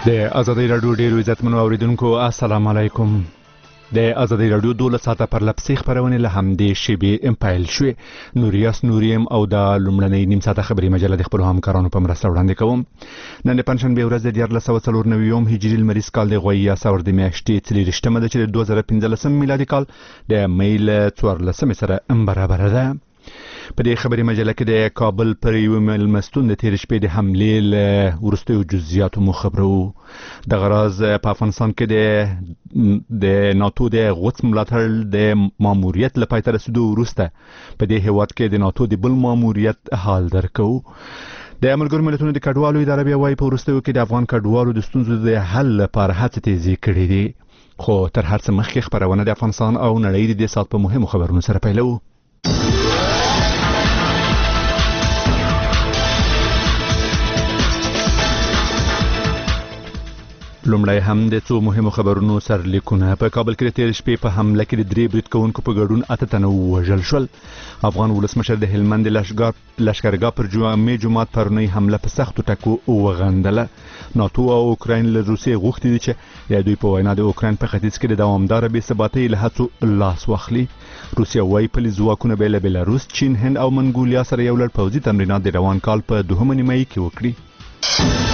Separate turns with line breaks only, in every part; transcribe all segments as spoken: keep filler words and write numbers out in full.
د ازادي راډیو ډیرو عزتمنو اوریدونکو السلام علیکم. د ازادي راډیو دوله ساعته پر لپسې خبرونه له همدې شیبې امپایل شوې. نوریاس نوریم او د لومړنۍ نیم ساعته خبري مجله د خپل همکارانو په مرسته وړاندې کوم. نن د پنځشنبه ورځ د دیارلس سوه څلور نوي هجري لمریز کال د غوي سور د میاشتې څلېرویشتمه ده چې د دوه زره پنځلسم میلادي کال د می له څوارلسمې سره برابره ده. په دې خبري مجله کې د کابل پر یو مېلمستون د تیر شپې د حملې له وروستیو جزئیاتو مو خبرو. د غراز په افغانستان کې د د ناتو د غوڅ ملاتړ د ماموریت له پای ته رسیدو وروسته په دې هیواد کې د ناتو د بل ماموریت حال درکو. د ملګرو ملتونو د کډوالو اداره بیا وايي په وروستیو کې د افغان کډوالو د ستونزو د حل لپاره هڅې تیزې کړې دي. خو تر هر څه مخکې خبرونه د افغانستان او نړۍ د سات په مهمو خبرونو سره پیلو. لومړی هم د څو مهمو خبرونو سرلیکونه. په کابل کې د تیر شپې په حمله کې د درې برید کوونکو په ګډون اته تنه ووژل شول. افغان ولسمشر د هلمند لښکرګاه پر جامع جومات پرونی حمله په سختو ټکو وغندله. ناتو او اوکراین له روسیې غوښتي دي چې د دوی په وینا د اوکراین په ختیځ کې د دوامداره بې ثباتۍ له هڅو لاس واخلي. روسیه وايي پولیس ځواکونه به له بلاروس، چین، هند او منګولیا سره یو لړ پوځي تمرینات د روان کال په دوهمه نیمایي کې وکړي.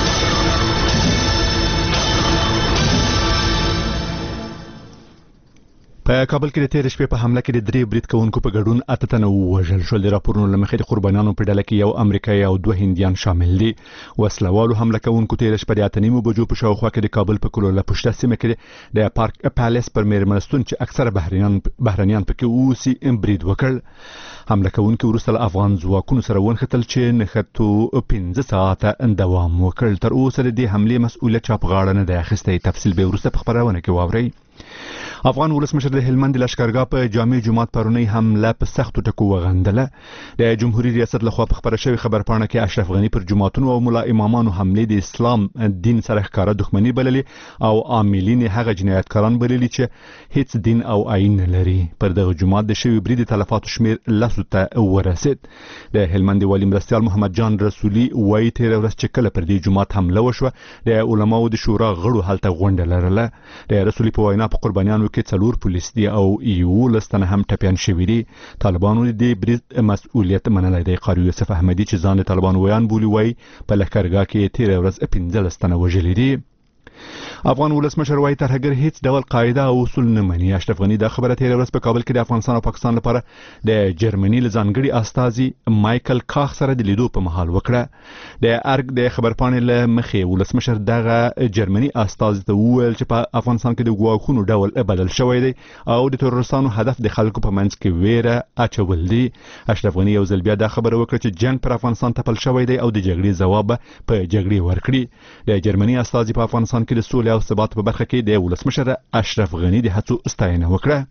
په کابل کې د تیر شپې په حمله کې د درې برید کوونکو په ګډون اته تنه ووژل شول. د راپورونو له مخې د قربانیانو په ډله کې یو امریکایي او دوه هندیان شامل دي. وسلوالو حمله کوونکو تیر شپه د اته نیمو بجو په شاوخوا کې د کابل په کلوله پشته سیمه کې د پارک پیلس پر میرمنستون چې اکثره بهرنیان بهرنیان پکې اوسي برید وکړ. حمله کوونکو وروسته له افغان ځواکونو سره ونښتل چې نښتو پنځه ساعته دوام وکړ. تر اوسه د دې حملې مسؤلیت چا په غاړه نه دی اخیستی. تفصیل به وروسته په خبرونه کې واورئ. افغان ولسمشر د هلمند لښکرګاه په جامع جومات پرونی حمله په سختو ټکو وغندله. د جمهوریت ریاست لخوا په خبره شوی خبرپاڼه کې اشرف غنی پر جماعتونو او ملا امامانو حمله د اسلام دین سره ښکاره دښمنی بللې او عاملین هغه جنایتکاران بللي چې هیڅ دین او آیین نه لري. پر دغه جماعت د شوی برید تلفاتو شمیر لسو ته ورسید. د هلمند والی مرستیال محمد جان رسولي وايي تیر ورځ چې کله پر دې جماعت حمله وشوه د علماو د شورا غړو هلته غونډه لرله. د رسولي په وینا په قربانیانو کې څلور پولیس دي او یو لستنه هم ټپیان شوي دي. طالبانو د برید مسؤلیت منلی دی. قاری یوسف احمدي چې ځان د طالبانو ویان بولي وايي په لښکرګاه کې تیر ورځ پنځه لستنه وژلي دي. افغان ولسمشر وايي ترهګر هیڅ ډول قاعده او اصول نه مني. اشرف غنی دا خبره تیر ورځ په کابل کې د افغانستان او پاکستان لپاره د جرمني له ځانګړي استازي مایکل کاخ سره د لیدو په مهال وکړه. د ارګ د خبرپاڼې له مخې ولسمشر دغه جرمني استازي ته وویل چې په افغانستان کې د ګواښونو ډول بدل شوی دی او د تروریستانو هدف د خلکو په منځ کې ویره اچول دي. اشرف غنی یو ځل بیا دا خبره وکړه چې جنگ پر افغانستان تپل شوی دی او د جګړې ځواب په جګړې ورکړي. د جرمني استازي په افغانستان کې د سولې او ثبات په برخه کې د ولسمشر اشرف غنی د هڅو ستاینه وکړه.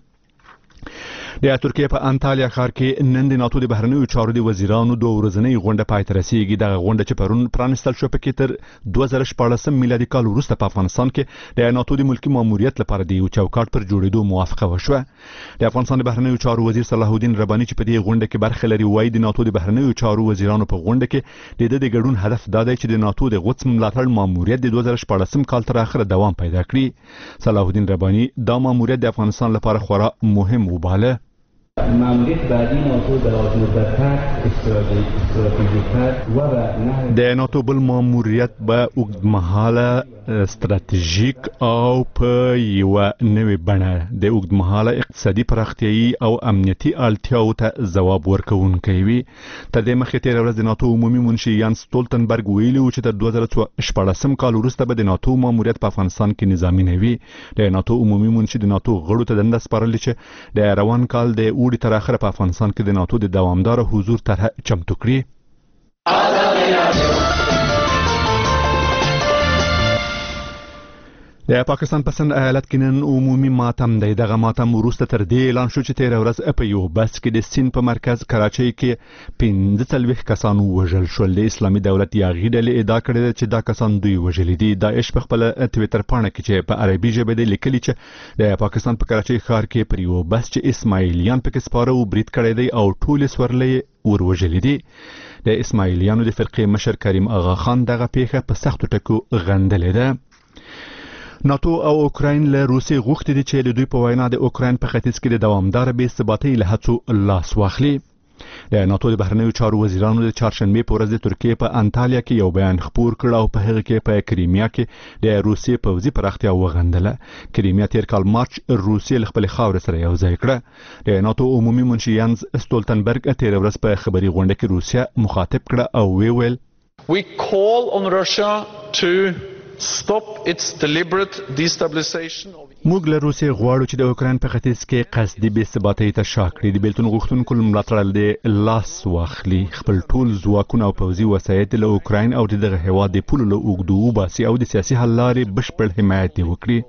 د ترکیه په انټالیا ښار کې نن د ناتو د بهرنیو چارو د وزیرانو دوه ورځنۍ غونډه پای ته رسیږي. دغه غونډه چې پرون پرانستل شو پکې تر دوه زره شپاړسم میلادي کال وروسته په افغانستان کې د ناتو د ملکی ماموریت لپاره د یو چوکاټ پر جوړېدو موافقه وشوه. د افغانستان د بهرنیو چارو وزیر صلاح الدین رباني چې په دې غونډه کې برخه لري وايي د ناتو د بهرنیو چارو وزیرانو په غونډه کې د د ګډون هدف دا دی چې د ناتو د غوڅ ملاتړ ماموریت د دوه زره شپاړسم کال تر اخره دوام پیدا کړي. صلاح الدین رباني دا ماموریت د افغانستان لپاره خورا مهم وباله.
ماموریت بعدی ناتو دراز مدت‌تر استراتژیک‌تر و
د ناتو بل ماموریت به اوږدمهاله ستراتیژیک او په یو نوې بڼه د اوږدمهاله اقتصادي پراختیايي او امنیتي اړتیاو ته ځواب ورکوونکی وي. تر دې مخکې تیر ورځ د ناتو عمومي منشي یانس سټولتنبرګ ویلي و چې تر دوه زره شپاړسم کال وروسته به د ناتو ماموریت په افغانستان کې نظامي نه وي. د ناتو عمومي منشي د ناتو غړو ته دنده سپارلې چې د روان کال د اوړي تر اخره په افغانستان کې د ناتو د دوامدار حضور طرح چمتو کړي. د پاکستان په سند ایالت کې نن عمومي ماتم دی. دغه ماتم وروسته تر دې اعلان شو چې تېره ورځ په یو بس کې د سین په مرکز کراچۍ کې پنځه څلوېښت کسان ووژل شول. د اسلامي دولت یاغي ډلې ادعا کړې ده چې دا کسان دوی وژلي دي. داعش په خپل ټویټر پاڼه کې چې په عربي ژبه دی لیکلي چې د پاکستان په کراچۍ ښار کې پر یو بس چې اسماعیلیان پکې سپاره و برید کړی دی او ټول سورلۍ وروژلي دي. د اسماعیلیانو د فرقې مشر کریم اغا خان دغه پیښه په سختو ټکو غندلې ده. ناتو او اوکراین له روسیې غوښتي دي چې د دوی په وینا د اوکراین په ختیځ کې د دوامدار بې ثباتۍ له هڅو لاس واخلي. د ناتو د بهرنیو چارو وزیرانو د چهارشنبې په ورځ د ترکیې په انټالیا کې یو بیان خپور کړ او په هغه کې په کریمیا کې د روسیې پوځي پراختیا وغندله. کریمیا تیر کال مارچ روسیې له خپل خاور سره یو ځای کړه. د ناتو عمومي منشي یانز استولتنبرګ تیر ورځ په خبري غونډه کې روسیه مخاطب کړه او وی ویل
We call on Russia to stop its deliberate destabilization of
موږ له روسیې غواړو چې د اوکراین په ختیځ کې قصدي بې ثباتۍ ته شا کړي. د بیلتون غوښتونکو ملاتړ د لاس واخلي، خپل ټول ځواکونه او پوځي وسایط له اوکراین او دغه هیواد د پولو له اوږدو وباسي او د سیاسي حل لارې بشپړ حمایت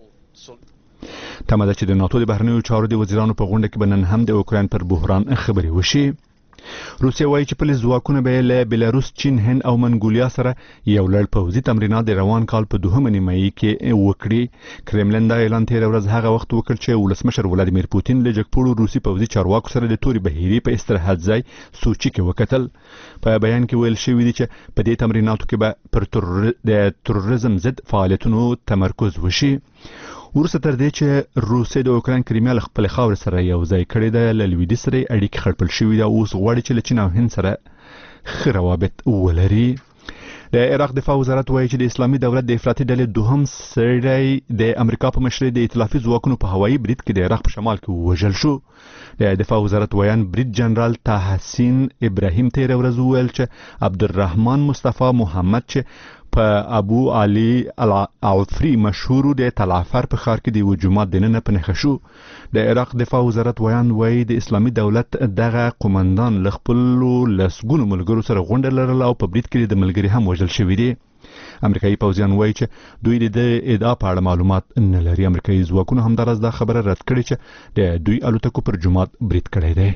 وکړي. تمه ده چې د ناتو د بهرنیو چارو د وزیرانو په غونډه کې به نن هم د اوکراین پر بحران خبرې وشي. روسیه وايي چې پولیس ځواکونه به له بلاروس، چین، هند او منګولیا سره یو لړ پوځي تمرینات د روان کال په دوهمه نیمایي کې وکړي. کرملین دا اعلان تیر ورځ هغه وخت وکړ چې ولسمشر ولادیمیر پوتین له جګپوړو روسي پوځي چارواکو سره د توري بهيري په استراحت ځای سوچي کې وکتل. په بیان کې ویل شوی دی چې په دې تمریناتو کې به پر تر د تروریزم ضد فعالیتونو تمرکز وشي. ورسته تر دې چې روسیې د اوکراین کریمیا له خپل خاور سره یو ځای کړی دی، له لویدیځ سره اړیکې خړپل شوي دي او اوس غواړي چې له چین او هند سره ښه روابط ولري. د عراق دفاع وزارت وایي چې د اسلامي دولت د افراطي ډلې دوهم سړی د امریکا په مشرۍ د ائتلافي ځواکونو په هوایي برید کې د عراق په شمال کې ووژل شو. د دفاع وزارت ویان برید جنرال طه ابراهیم تیر ورځ وویل چې عبدالرحمن مصطفی محمد چې په ابو علي العفري مشهور د تلعفر په ښار کې د یو جومات دننه په نښه شو. د عراق دفاع وزارت ویان وایي د اسلامي دولت دغه قومندان له خپلو لسګونو ملګرو سره غونډه لرله او په برید کې د ملګري هم وژل شوي دي. امریکایي پوځیان وایي چې دوی د ادعا په اړه معلومات نه لري. امریکایي ځواکونو همداراز دا خبره رد کړې چې د دوی الوتکو پر جومات برید کړی دی.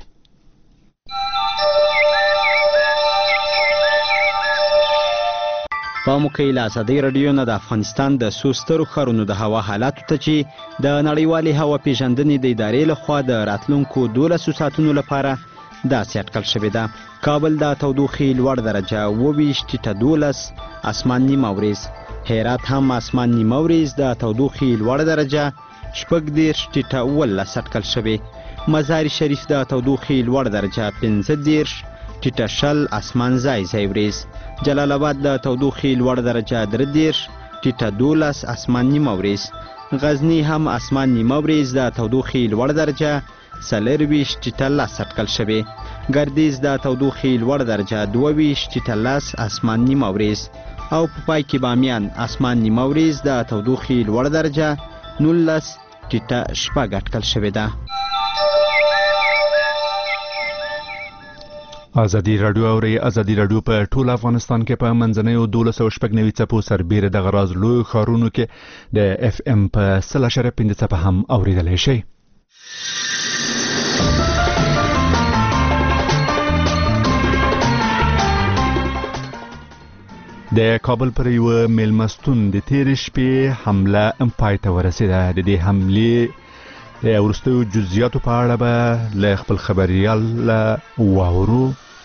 په موکیل ازادي رادیو نه د افغانستان د سوسترو ښارونو د هوا حالاتو ته چې د نړیوالې هوا پیژندنې د ادارې لخوا د راتلونکو دولسو ساعتونو لپاره داسې اټکل شوې ده. کابل د تودوخې لوړ درجه اوه ویشت ټیټه دولس، اسمان نیمه وریځ. هرات هم اسمان نیمه وریځ، د تودوخې لوړ درجه شپږ دېرش ټیټه اوولس اټکل شوې. مزار شریف د تودوخې لوړ درجه پنځه دېرش ټیټه شل، اسمان ځای ځای وریځ. جلال آباد د تودوخې لوړ درجه درې دېرش ټیټه دولس، اسمان نیمه وریځ. غزني هم اسمان نیمه وریځ، د تودوخې لوړ درجه څلرویشت ټیټه لس اټکل شوې. ګردیز د تودوخې لوړ درجه دوه ویشت ټیټه لس، اسمان نیمه وریځ. او په پای کې بامیان اسمان نیمه وریځ، د تودوخې لوړ درجه نولس ټیټه شپږ اټکل شوې ده.
ازادي رادیو اوري ازادي رادیو په ټول افغانستان کې په منځنیو دولس او شپږ نوي څپو سربېره د غراز لوی ښارونو کې د اف ام په سل اشاریه پنځه څپه هم اوریدلی شي. د کابل پر یو میلمستون د تېرې شپې حمله پای ته ورسېده. د دې حملې د وروستیو جزئیاتو په اړه به له خپل خبریال واورو.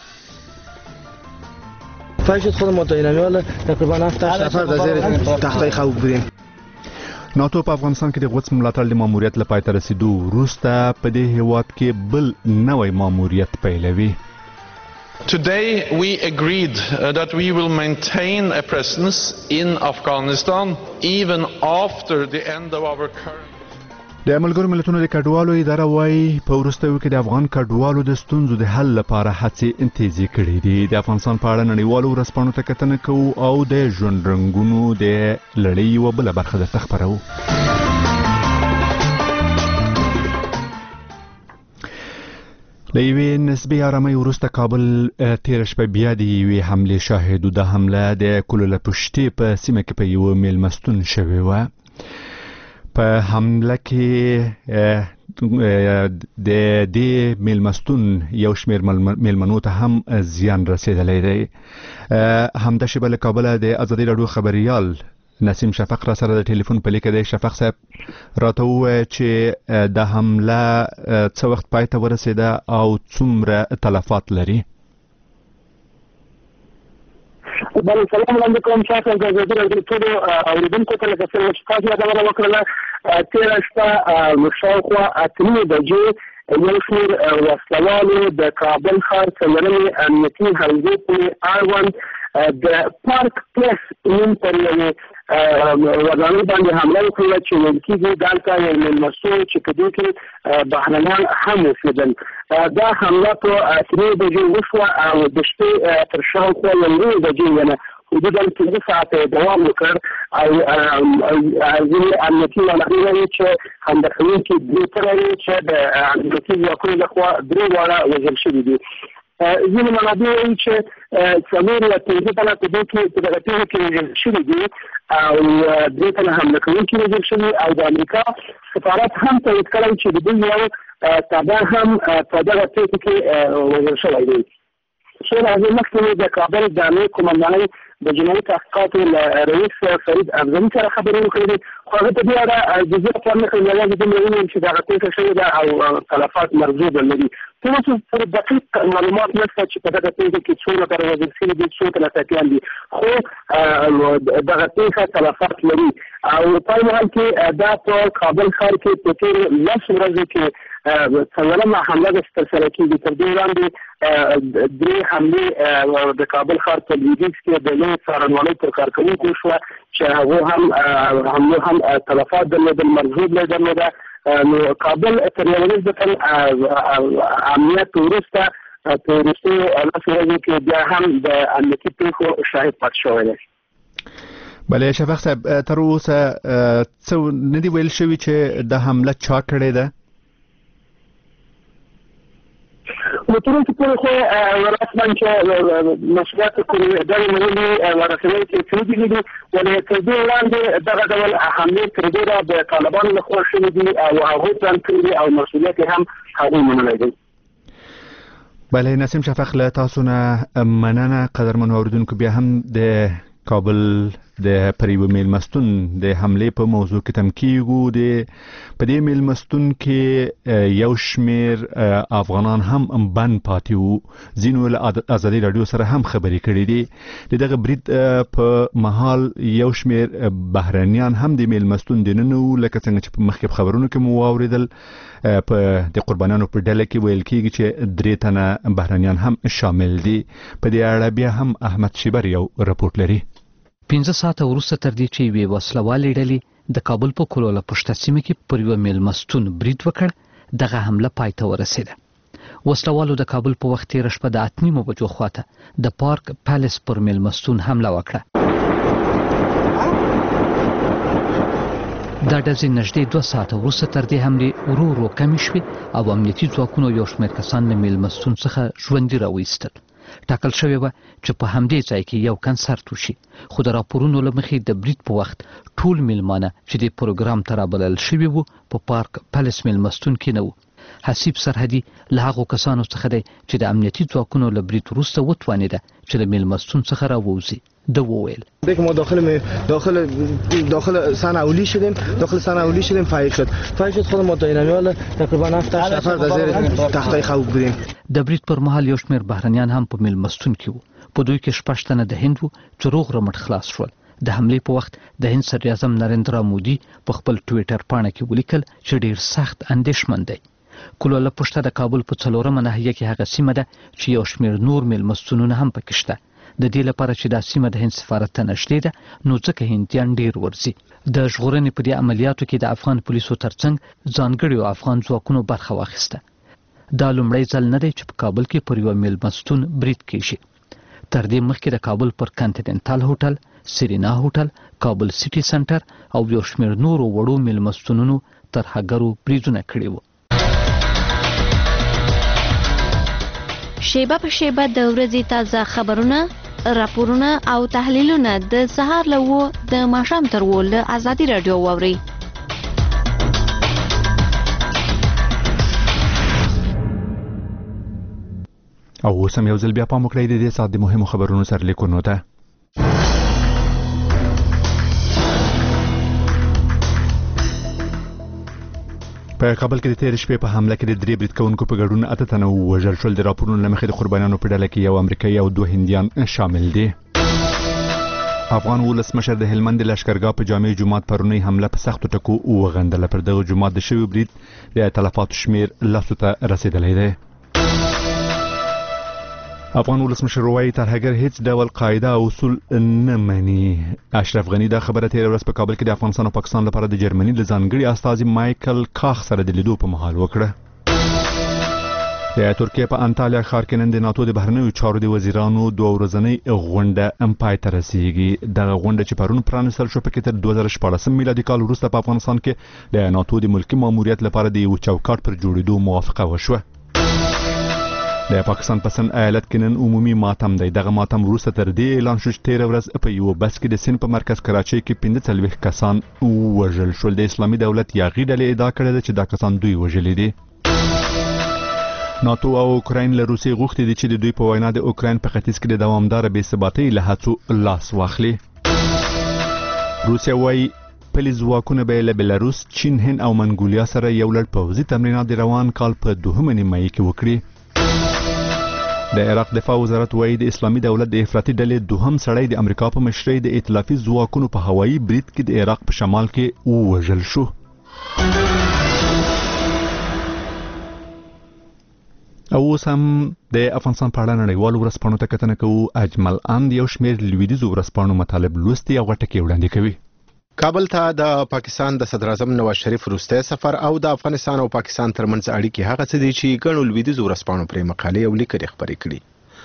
فاجد خودمون تا اینمی حالا تقریبا هفت نفر در زیر تختای خواب بودیم.
ناتو په افغانستان کې د غوڅ ملاتړ د ماموریت له پای ته رسیدو وروسته په دې هیواد کې بل نوی ماموریت پیلوي.
Today we agreed uh, that we will maintain a presence in Afghanistan even after the end of our current.
د ملګرو ملتونو د کډوالو اداره وايي په وروستیو کې د افغان کډوالو د ستونزو د حل لپاره هڅې تیزې کړې دي. د افغانستان په اړه نړیوالو ورځپاڼو ته کتنه کوو او د ژوند رنګونو د لړۍ یوه بله برخه درته خپروو. له یوې نسبي آرامۍ وروسته کابل تېره شپه بیا د یوې حملې شاهد و. د حمله د کلوله پشتې په سیمه کې په یوه میلمستون شوې وه. په حمله کې د دې میلمستون یو شمېر میلمنو ته هم زیان رسیدلی دی. همداشې بله کابل د ازادي راډیو خبریال نسیم شفق را سره د ټلیفون په لیکه دی. شفق صاحب راته ووایه چې د حمله څه وخت پای ته ورسېده او څومره تلفات لري؟
بله سلام وړاندې کوم شاته د ازادي راډیو ټولو اورېدونکو ته لکه څنګه چې تاسو یادونه وکړله تېره شپه شاوخوا اته نیمې بجې یو شمېر وسلوالو د کابل ښار څلورمې امنیتي حوزې پورې اړوند د پارک پلیس نوم پر یوې ودانۍ باندې حمله وکړه چې ویل کېږي دلته یو میلمستون چې په دې کې بهرنیان هم اوسېدل. دا حمله په اته نیمې بجې وشوه او د شپې تر شاوخوا یو نیمې بجې یعنې حدودا پنځه ساعته دوام وکړ او ځینې امنیتي منابع وایي چې حمله کوونکي درې تنه وي چې د امنیتي ځواکونو لخوا درې واړه وژل شوي دي. ځینې منابع وایي چې څلور یا پنځه تنه په دې کې په دغه پیښه کې وژل شوي دي او درې تنه حمله کوونکي وژل شوي او د امریکا سفارت هم تایید کړی چې د دوی یو تابع هم په دغه پیښه کې وژل شوی دی. څو ورځې مخکې د کابل د امنیت قومندانۍ د جنایي تحقیقاتو له رئیس فرید افضلي سره خبرې وکړې دي، خو هغه په دې اړه جزیات ورنکړل، یوازې دومره وویل چې دغه پیښه شوې ده او تلفات مرزوده نه دي. تر اوسه پورې دقیق معلومات نشته چې په دغه پیښه کې څو نفر وژل شوي دي، څو تنه ټپیان دي، خو دغه پیښه تلفات لري او په حال کې دا په کابل ښار کې په تېرو لسو ورځو کې څلورمه حمله ده چې ترسره کېږي. تر دې وړاندې درې حملې د کابل ښار په لویدیځ کې د لویې څارنوالۍ پر کارکوونکو وشوه چې هغو هم حملو هم تلفات درلودل، مرزود یې درلوده. نو کابل تر یوه نسبتا امنیت وروسته په وروستیو لسو ورځو کې بیا هم د امنیتي پېښو شاهد پاتې شوی دی.
بله شفق صاحب، تر اوسه څه نه دي ویل شوي چې د حمله چا کړې ده؟
نو تر اوسه پورې خو رسما چې مسؤلیت پورې ډلې نیولې ورسنۍ کې څه دي دي ولې تر دې وړاندې دغه ډول حملې تر ډېره د طالبانو لخوا شوي دي او هغوی پلان کړي دي او مسؤلیت یې هم هغوی منلی دی.
بله نسیم شفق، له تاسو نه مننه. قدرمنو اورېدونکو، بیا هم د کابل د پر یوه میلمستون د حملې په موضوع کې تم کېږو. د په دې میلمستون کې یو شمېر افغانان هم بند پاتې وو. ځینو له ازادي راډیو سره هم خبرې کړې دي. د دغه برید په مهال یو شمېر بهرنیان هم د میلمستون دننه وو، لکه څنګه چې په مخکې خبرونو کې مو واورېدل. په د قربانیانو په ډله کې ویل کېږي چې درې تنه بهرنیان هم شامل دي. په دې اړه بیا هم احمد شیبر یو رپورټ لري.
پنځه ساعته وروسته تر دې چې یوې وسلوالې ډلې د کابل په کلوله پشته سیمه کې پر یوه میلمستون برید وکړ، دغه حمله پای ته ورسېده. وسلوالو د کابل په وخت تېره شپه د اته نیمو بجو خواته د پارک پیلس پر میلمستون حمله وکړه. دا ډزې نږدې دوه ساعته وروسته تر دې حملې ورو ورو کمې شوې او امنیتي ځواکونو یو شمېر کسان له میلمستون څخه ژوندي راوایستل. ټاکل شوې وه چې په همدې ځای کې یو کنسرت وشي، خو د راپورونو له مخې د برید په وخت ټول میلمانه چې د پروګرام ته رابلل شوي وو په پارک پیلس میلمستون کې نه وو. حسیب سرحدي له هغو کسانو څخه دی چې د امنیتي ځواکونو له برید وروسته وتوانېده چې له میلمستون څخه راووځي. ده وویل
ما داخل داخل داخل صنعاولی شدیم داخل صنعاولی شدیم فایق شد فایق شد خود ما تا اینمیال تقریبا هفت نفر در زیر تختای خواب بودیم.
د برید پر مهال یو شمېر بهرنیان هم په میلمستون کې وو. په دوی کې شپږ تنه د هند وو چې روغ رمټ خلاص شول. د حملې په وخت د هند صدراعظم نریندرا مودي په خپل ټویټر پاڼه کې ولیکل چې ډیر سخت اندېښمن دی. کلوله پشته د کابل په څلورمه ناحیه کې هغه سیمه ده چې یو شمېر نور میلمستونونه هم پکې شته. د دې لپاره چې دا سیمه د هند سفارت ته نږدې ده، نو ځکه هندیان ډیر ورځي. د ژغورنې په دې عملیاتو کې د افغان پولیسو ترڅنګ ځانګړیو افغان ځواکونو برخه واخیسته. دا لومړی ځل نه دی چې په کابل کې پر یوه میلمستون برید کیږي. تر دې مخکې د کابل پر کانټیننټال هوټل، سرینا هوټل، کابل سیټي سنټر او یو شمېر نورو وړو میلمستونونو ترهګرو بریدونه کړي وو.
شیبه په شیبه د ورځې تازه خبرونه، راپورونه او تحلیلونه د سهار له اوه د ماښام تر اووه له ازادي راډیو واورئ.
او اوس هم یو ځل بیا پام وکړئ د دې ساعت د مهمو خبرونو سرلیکونو ته. په کابل کې د تیر شپې په حمله کې د درې برید کوونکو په ګډون اته تنه ووژل شول. د راپورونو له مخې د قربانیانو په ډله کې یو امریکایي او دوه هندیان شامل دي. افغان ولسمشر د هلمند د لشکرګاه په جامع جومات پرونی حمله په سختو ټکو وغندله. پر دغه جومات د شوي برید د تلفاتو شمیر لسو ته رسیدلی دی. افغان ولسمشر وایي ترهګر هیڅ ډول قاعده او اصول نه مني. اشرف غني دا خبره تیر ورځ په کابل کې د افغانستان او پاکستان لپاره د جرمني د ځانګړي استازي مایکل کاخ سره د لیدو په مهال وکړه. د ترکیه په انټالیا ښار کې نن د ناتو د بهرنیو چارو د وزیرانو دوه ورځنۍ غونډه ام پای ته رسیږي. دغه غونډه چې پرون پرانیستل شو پکې تر دوه زره شپاړسم میلادي کال وروسته په افغانستان کې د ناتو د ملکی ماموریت لپاره د یو چوکاټ پر جوړېدو موافقه وشوه. د پاکستان په سند ایالت کې نن عمومي ماتم دی. دغه ماتم وروسته تر دې اعلان شو چې تېره ورځ په یو بس کې د سند په مرکز کراچۍ کې پنځه څلوېښت کسان ووژل شول. د اسلامي دولت یاغي ډلې ادعا کړې ده چې دا کسان دوی وژلي دي. ناتو او اوکراین له روسیې غوښتي دي چې د دوی په وینا د اوکراین په ختیځ کې د دوامداره بې ثباتۍ له هڅو لاس واخلي. روسیه وایي پلي ځواکونه به له بلاروس، چین، هند او منګولیا سره یو لړ پوځي تمرینات د روان کال په دوهمه نیمایي کې وکړي. د عراق دفاع وزارت وایي د اسلامي دولت د افراطي ډلې دوهم سړی د امریکا په مشرۍ د ائتلافي ځواکونو په هوایي برید کې د عراق په شمال کې ووژل شو. او اوس هم د افغانستان په اړه نړیوالو ورځپاڼو ته کتنه کوو. اجمل اند یو شمېر لویدیځو ورځپاڼو مطالب لوستي او غټه کې وړاندې کوي.
کابل ته د پاکستان د صدر اعظم نواز شریف وروستی سفر او د افغانستان او پاکستان ترمنځ اړیکې هغه څه دي چې ګڼو لویدیځو ورځپاڼو پرې مقالې او لیکنې خپرې کړي.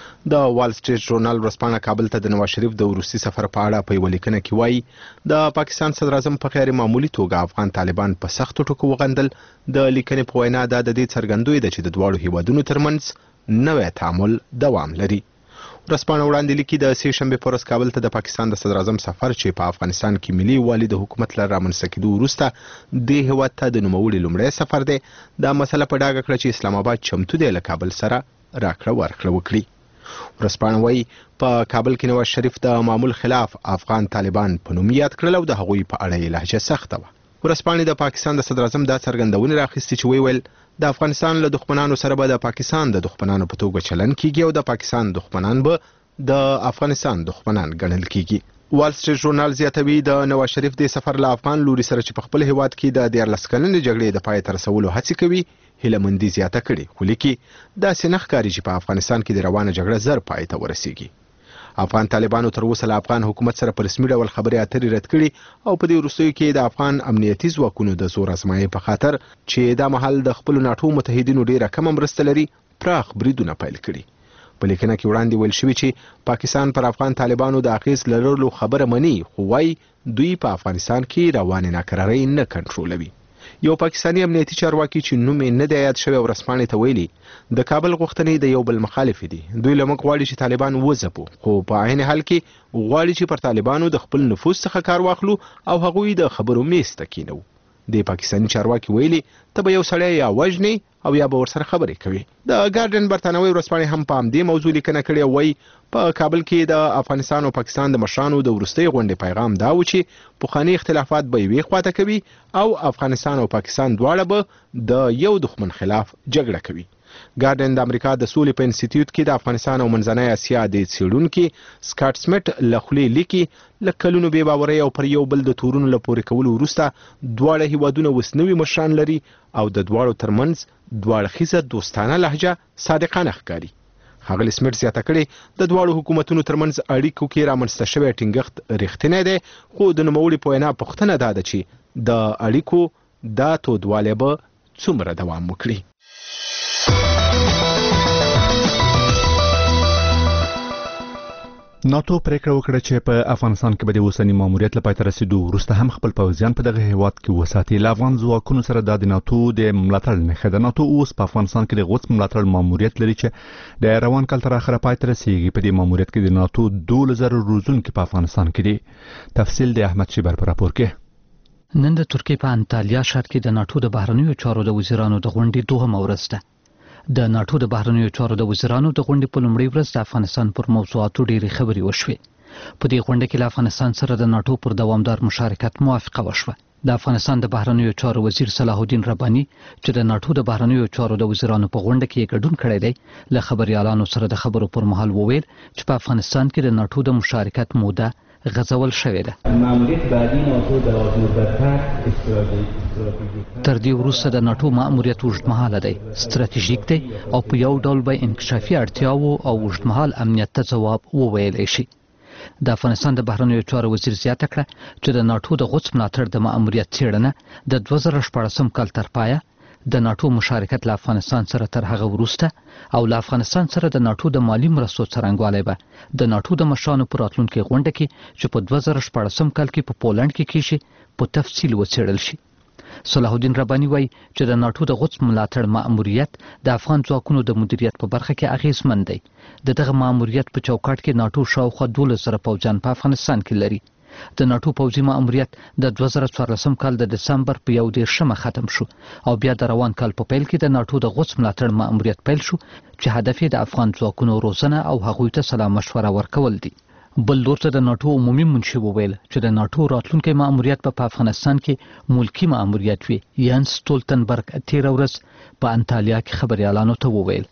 د وال سټریټ ژورنال ورځپاڼه کابل ته د نواز شریف د وروستي سفر په اړه په یوه لیکنه کې وایي د پاکستان صدر اعظم په غیر معمولي توګه افغان طالبان په سختو ټکو وغندل. د لیکنې په وینا دا د دې څرګندوي ده چې د دواړو هیوادونو ترمنځ نوی تعامل دوام لري. ورځپاڼه وړاندې لیکي د سې شنبې په ورځ کابل ته د پاکستان د صدر اعظم سفر چې په افغانستان کې ملي والي د حکومت له رامنځته کېدو وروسته دې هېواد ته د نوموړي لومړی سفر دی. دا مسله په ډاګه کړه چې اسلام آباد چمتو دی له کابل سره راکړه ورکړه وکړي. ورځپاڼه وایي په کابل کې نواز شریف د معمول خلاف افغان طالبان په نوم یاد کړل او د هغوی په اړه یې لهجه سخته وه. ورځپاڼې د پاکستان د صدر اعظم دا څرګندونې راخیستې چې ویل د افغانستان له دښمنانو سره به د پاکستان د دښمنانو په توګه چلن کیږي او د پاکستان دښمنان به د افغانستان دښمنان ګڼل کیږي. وال سټریټ ژورنال زیاتوي د نواز شریف د سفر له افغان لوري سره چې په خپل هیواد کې د دیارلس کلنې جګړې د پای ته رسولو هڅې کوي هیلهمندي زیاته کړې. خو لیکي داسې نه ښکاري چې په افغانستان کې د روانه جګړه زر پای ته ورسیږي. افغان طالبانو تر اوسه له افغان حکومت سره په رسمي ډول خبرې اترې رد کړي او په دې وروستیو کې د افغان امنیتي ځواکونو د زور ازمایۍ په خاطر چې دا مهال د خپلو ناټو متحدینو ډیره کمه مرسته لري پراخ بریدونه پیل کړي. په لیکنه کې وړاندې ویل شوي چې پاکستان پر افغان طالبانو د اغیز لرلو خبره مني خو وايي دوی په افغانستان کې روانې ناکرارۍ نه کنټرولوي. یو پاکستاني امنیتي چارواکي چې نوم یې نه دی یاد شوی ورځپاڼې ته ویلي د کابل غوښتنې د یو بل مخالف دي. دوی له موږ غواړي چې طالبان وځپو خو په عین حال کې غواړي چې پر طالبانو د خپل نفوذ څخه کار واخلو او هغوی د خبرو میز ته کینو. د پاکستاني چارواکي ویلي ته به یو سړی یا وژنې او یا به ورسره خبرې کوي. د ګارډین برتانوي ورځپاڼې هم په همدې موضوع لیکنه کړې وایي په کابل کې د افغانستان او پاکستان د مشرانو د وروستۍ غونډې پیغام دا و چې پخواني اختلافات به یوې خواته کوي او افغانستان او پاکستان دواړه به د یو دښمن خلاف جګړه کوي. ګارډین د امریکا د سولې په انسټیټیوټ کې د افغانستان او منځنۍ اسیا د څېړونکي سکاټ سمیټ له خولې لیکي له کلونو بې باورۍ او پر یو بل د تورونو له پورې کولو وروسته دواړه هیوادونه اوس نوي مشران لري او د دواړو ترمنځ دواړه اړخیزه دوستانه لهجه صادقانه ښکاري. ښاغلي سمیټ زیاته کړې د دواړو حکومتونو ترمنځ اړیکو کې رامنځته شوی ټینګښت رښتینی دی خو د نوموړي په وینا پوښتنه دا ده چې د اړیکو دا تودوالی به څومره دوام وکړي.
ناتو پریکړه وکړه چې په افغانستان کې به د اوسنی ماموریت لپاره تر رسیدو وروسته هم خپل پوځیان په دغه هیواد کې وساتي. له افغان ځواکونو سره د ناتو د ملاتړ نښه ده. ناتو اوس په افغانستان کې د غوڅ ملاتړ ماموریت لري چې د روان کال تر اخره پای ته رسیږي. په دې ماموریت کې د ناتو دولس زره روزونکي په افغانستان کې دي. تفصیل د احمد شیبر په راپور کې.
نن د ترکیې په انټالیا ښار کې د ناتو د بهرنیو چارو د وزیرانو د غونډې دوهمه ورځ ده. د ناتو د بهرنیو چارو د وزیرانو د غونډې په لومړۍ ورځ د افغانستان پر موضوعاتو ډېرې خبرې وشوې. په دې غونډه کې له افغانستان سره د ناتو پر دوامدار مشارکت موافقه وشوه. د افغانستان د بهرنیو چارو وزیر صلاح الدین رباني چې د ناتو د بهرنیو چارو د وزیرانو په غونډه کې ګډون کړی دی، له خبريالانو سره د خبرو پر مهال وویل چې په افغانستان کې د ناتو د مشارکت موده غځول شوې ده.
ماموریت بعدی ناتو د مدت‌تر استراتیژیک
تر دې وروسته د ناتو ماموریت اوږدمهاله دی، ستراتیژیک دی او په یو ډول به انکشافي اړتیاوو او اوږدمهال امنیت ته ځواب وویلی شي. د افغانستان د بهرنیو چارو وزیر زیاته کړه چې د ناتو د غوڅ ملاتړ د ماموریت څېړنه د دوه زره شپاړسم کال تر پایه د ناتو مشارکت له افغانستان سره تر هغه وروسته او له افغانستان سره د ناتو د مالی مرستو څرنګوالی به د ناتو د مشرانو په راتلونکي غونډه کې چې په دوه زره شپاړسم کال کې په پولنډ کې کیږي په تفصیل وڅېړل شي. صلاح الدین رباني وایي چې د ناتو د غوڅ ملاتړ ماموریت د افغان ځواکونو د مدیریت په برخه کې اغیزمن دی. د دغه ماموریت په چوکاټ کې ناتو شاوخوا دولس زره پوځیان په افغانستان کې لري. د ناتو پوځي ماموریت د دوه زره څوارلسم کال د دسمبر په یو دېرشمه ختم شو او بیا د روان کال په پیل کې د ناتو د غوڅ ملاتړ ماموریت پیل شو چې هدف یې د افغان ځواکونو روزنه او هغوی ته سلا مشوره ورکول دي. بل لور ته د ناتو عمومي منشي وویل چې د ناتو راتلونکي ماموریت په افغانستان کې ملکی ماموریت وي. یانس سټولتنبرګ تیر ورځ په انټالیا کې خبريالانو ته وویل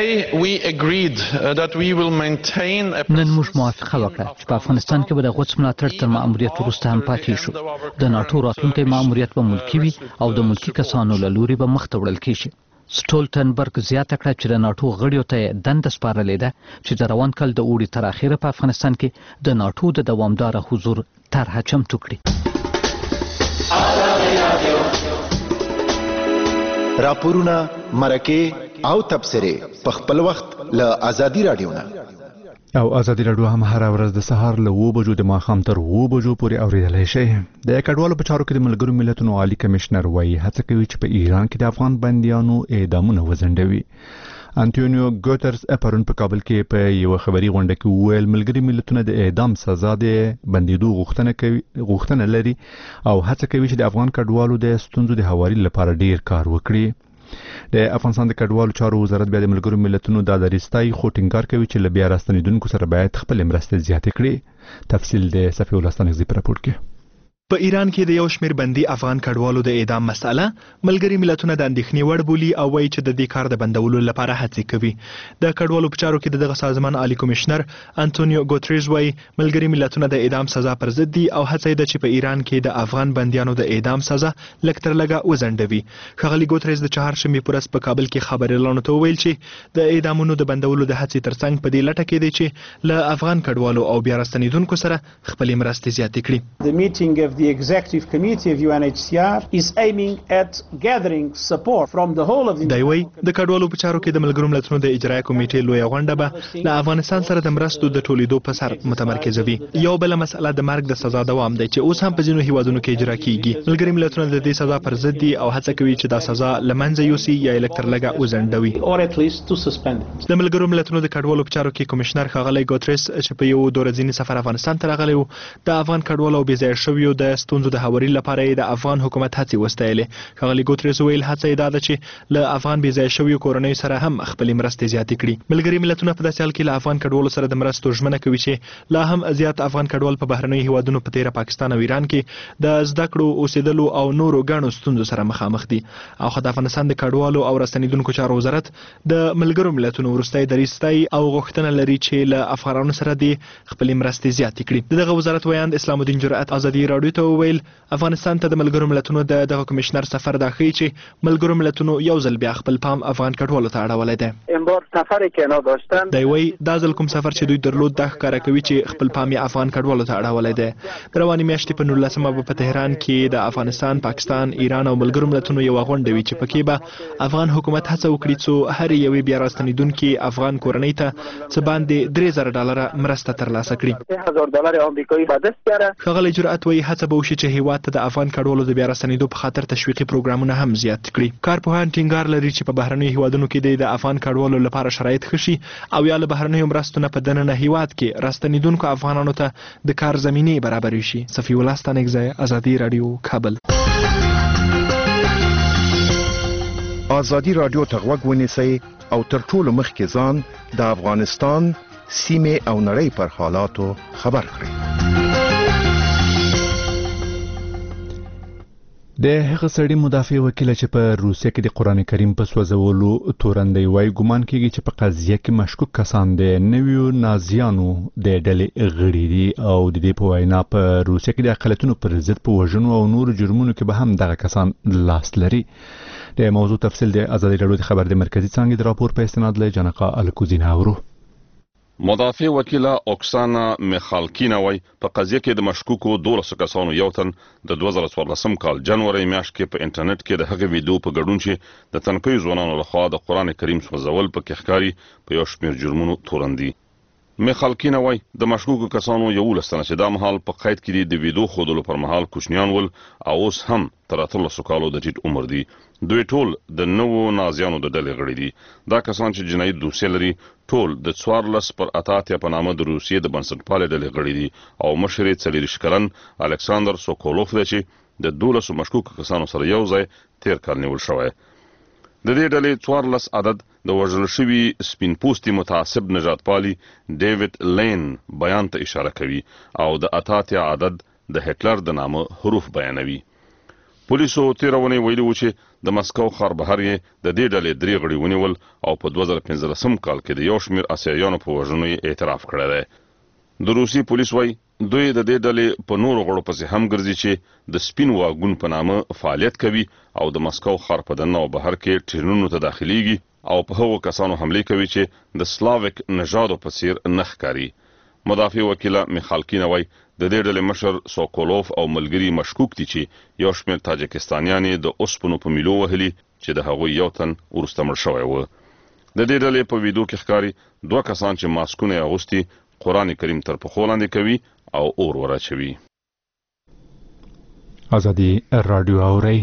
نن موږ موافقه وکړه چې په افغانستان کې به د غوڅ ملاتړ تر ماموریت وروسته هم پاتې شو. د ناتو راتلونکي ماموریت به ملکی وي او د ملکی کسانو له لوري به مخته وړل کیږي. سټولتنبرګ زیاته کړه چې د ناتو غړیو ته دنده سپارلې ده چې د روان کال د اوړي تر اخره په افغانستان کې د ناتو د دوامدار حضور طرحه چمتو کړي.
راپورونه، مرکې او تبصرې په خپل وخت له ازادي رادیو نه
او ازادي رادیو هم هر ورځ د سهار له اوه بجو د ماښام تر اوه بجو پورې اورېدلی شئ. د کډوالو په چارو کې د ملګرو ملتونو عالی کمشنر وایي هڅه کوي چې په ایران کې د افغان بندیانو اعدامونه وځنډوي. انټونیو ګوترس پرون په کابل کې په یو خبري غونډه کې وویل ملګري ملتونه د اعدام سزا د بندیدو غوښتنه کوي غوښتنه لري او هڅه کوي چې د افغان کډوالو د ستونزو د هواري لپاره ډیر کار وکړي. د افغانستان د کډوالو چارو وزارت بیا د ملګرو ملتونو د دریستای خو ټینګار کوي چې ل بیا راستنیدونکو سره باید خپل مرسته زیاتې کړي. تفصیل د صفی الله ستانکزی په راپور کې.
په ایران کې د یو شمېر بندي افغان کډوالو د اعدام مسأله ملګري ملتونه د اندېښنې وړ بولي او وایي چې د دې کار د بندولو لپاره هڅې کوي. د کډوالو په چارو کې دغه سازمان عالی کمشنر انټونیو ګوتریز وایي ملګري ملتونه د اعدام سزا پر ضد دي او هڅه ده چې په ایران کې د افغان بندیانو د اعدام سزا لږ تر لږه وځنډوي. ښاغلي ګوتریز د چهارشنبې په ورځ په کابل کې خبريالانو ته وویل چې د اعدامونو د بندولو د هڅې ترڅنګ په دې لټه کې دی چې له افغان کډوالو او بیا راستنیدونکو سره خپلې مرستې زیاتې کړي.
The meeting of the executive committee of U N H C R is aiming at gathering support from the whole of the
دی وایي د کډوالو په چارو کې د ملګرو ملتونو د اجرایه کمیټې لویه غونډه به له افغانستان سره د مرستو د ټولېدو په سر متمرکزوي. یو بله مسأله د مرګ د سزا دوام دی چې اوس هم په ځینو هیوادونو کې اجرا کیږي. ملګري ملتونه د دې سزا پر ضد دي او هڅه کوي چې دا سزا له منځه یوسي یا یې لږ تر لږه وځنډوي. د ملګرو ملتونو د کډوالو په چارو کې کمشنر ښاغلی ګوتریس چې په یو دوه ورځني سفر افغانستان ته راغلی و د افغان کډوالو او بې ځایه شویو د ستونزو د هواري لپاره د افغان حکومت هڅې وستایلې. ښاغلي ګوتریز ویل هڅه یې دا ده چې له افغان بې ځایه شویو کورنیو سره هم خپلې مرستې زیاتې کړي. ملګري ملتونه په داسې حال کې له افغان کډوالو سره د مرستو ژمنه کوي چې لا هم زیات افغان کډوال په بهرنیو هیوادونو په تیره پاکستان او ایران کې د زده کړو اوسېدلو او نورو ګڼو ستونزو سره مخامخ دي. او خو د افغانستان د کډوالو او راستنیدونکو چارو وزارت د ملګرو ملتونو وروستی دریځ او غوښتنه لري چې له افغانانو سره د خپلې مرستې زیاتې کړي. دغه وزارت ویاند اسلام الدین جرأت ازادي راډیو ته وویل افغانستان ته د ملګرو ملتونو د دغه کمشنر سفر دا ښیي چې ملګرو ملتونو یو ځل بیا خپل پام افغان کډوالو ته اړولی دی.
امبار سفری که اینا داشتن
دی وایي دا ځل کوم سفر چې دوی درلود دا ښکاره کوي چې خپل پام یې افغان کډوالو ته اړولی دی. د روانې میاشتې په نولسمه به په تهران کې د افغانستان، پاکستان، ایران او ملګرو ملتونو یوه غونډه وي چې پکې به افغان حکومت هڅه وکړي څو هرې یوې بیا راستنیدونکې افغان کورنۍ ته څه باندې درې زره ډالره مرسته ترلاسه کړي. ښاغلی جرأت وایي هڅه به وشي چې هیواد ته د افغان کډوالو د بیا راستنیدو په خاطر تشویقي پروګرامونه هم زیات کړي. کارپوهان ټینګار لري چې په بهرنیو هیوادونو کې د افغان کډوالو لپاره شرایط ښه شي او یا له بهرنیو مرستو نه په دننه هیواد کې راستنیدونکو افغانانو ته د کار زمینې برابرې شي. صفی الله ستانکزی، ازادي راډیو، کابل.
ازادي رادیو ته غوږ ونیسئ او تر ټولو مخکې ځان د افغانستان سیمې او نړۍ پر حالاتو خبر کړئ.
د هغه سړي مدافع وکیل چې په روسیه کې د قران کریم په سوځولو تورندې وای ګومان کیږي چې په قضیه کې مشکوک کسان د نویو نازیانو د ډلې غړي دي او د دې په وینا په روسیه کې د اقلیتونو پر ضد په وژنو او نور جرمونو کې به هم دغه کسان لاس لري. د موضوع تفصیل د ازادي رادیو د خبر د مرکزی څنګه د راپور په استناد له جنقا الکوزینا اورو.
مدافع وکیله اوکسانا میخالکینا وای په قضیه کې د مشکوکو دولسو کسانو یو تن د دوه زره څوارلسم کال جنوري میاشت کې په انټرنیټ کې د هغې ویډیو په ګډون چې د تنکۍ ځوانانو لخوا د قران کریم سوځول په کې ښکاري په یو شمېر جرمونو تورندي. میخالکینا وای د مشکوکو کسانو یو لسنه چې دا مهال په قید کې د ویډیو خودلو پر مهال کوچنیان ول او اوس هم تر اتلسو کالو د ټیټ عمر دي. دوی ټول د نوو نازیانو د ډلې غړي دي. دا کسان چې جنایي دوسیه لري ټول د څوارلس پر اتاتیا په نامه د روسیې د بنسټپالې ډلې غړي دي او مشر یې څلېرویشت کلن الکساندر سوکولوف دی چې د دولسو مشکوکو کسانو سره یو ځای تیر کال نیول شوی. د دې ډلې څوارلس عدد د وژل شوي سپین پوستي متعصب نژاد پالي ډیوډ لین بیان ته اشاره کوي او د اتاتیا عدد د هټلر د نامه حروف بیانوي. پولیسو تیرونه ویلي و چې د مسکو ښار بهر یې د دې ډلې درې غړي ونیول او په دوه زره پنځلسم کال کې د یو شمېر اسیایانو په وژنو یې اعتراف کړی دی. د روسي پولیس وایي دوی د دې ډلې په نورو غړو پسې هم ګرځي چې د سپین واګون په نامه فعالیت کوي او د مسکو ښار په دننه او بهر کې ټرینونو ته داخليږي او په هغو کسانو حمله کوي چې د سلاویک نژادو په څیر نه ښکاري. مدافع وکیله میخالکینا وایي د دې ډلې مشر سوکولوف او ملګري مشکوک دي چې یو شمېر تاجکستانیان د اوسپنو په میلو وهلي چې د هغوی یو تن وروسته مړ شوی و. د دې ډلې په ویډیو کې ښکاري دوه کسان چې ماسکونه یې اغوستي قران کریم تر پښو لاندې کوي او اور وراچوي.
ازادي رادیو اوري.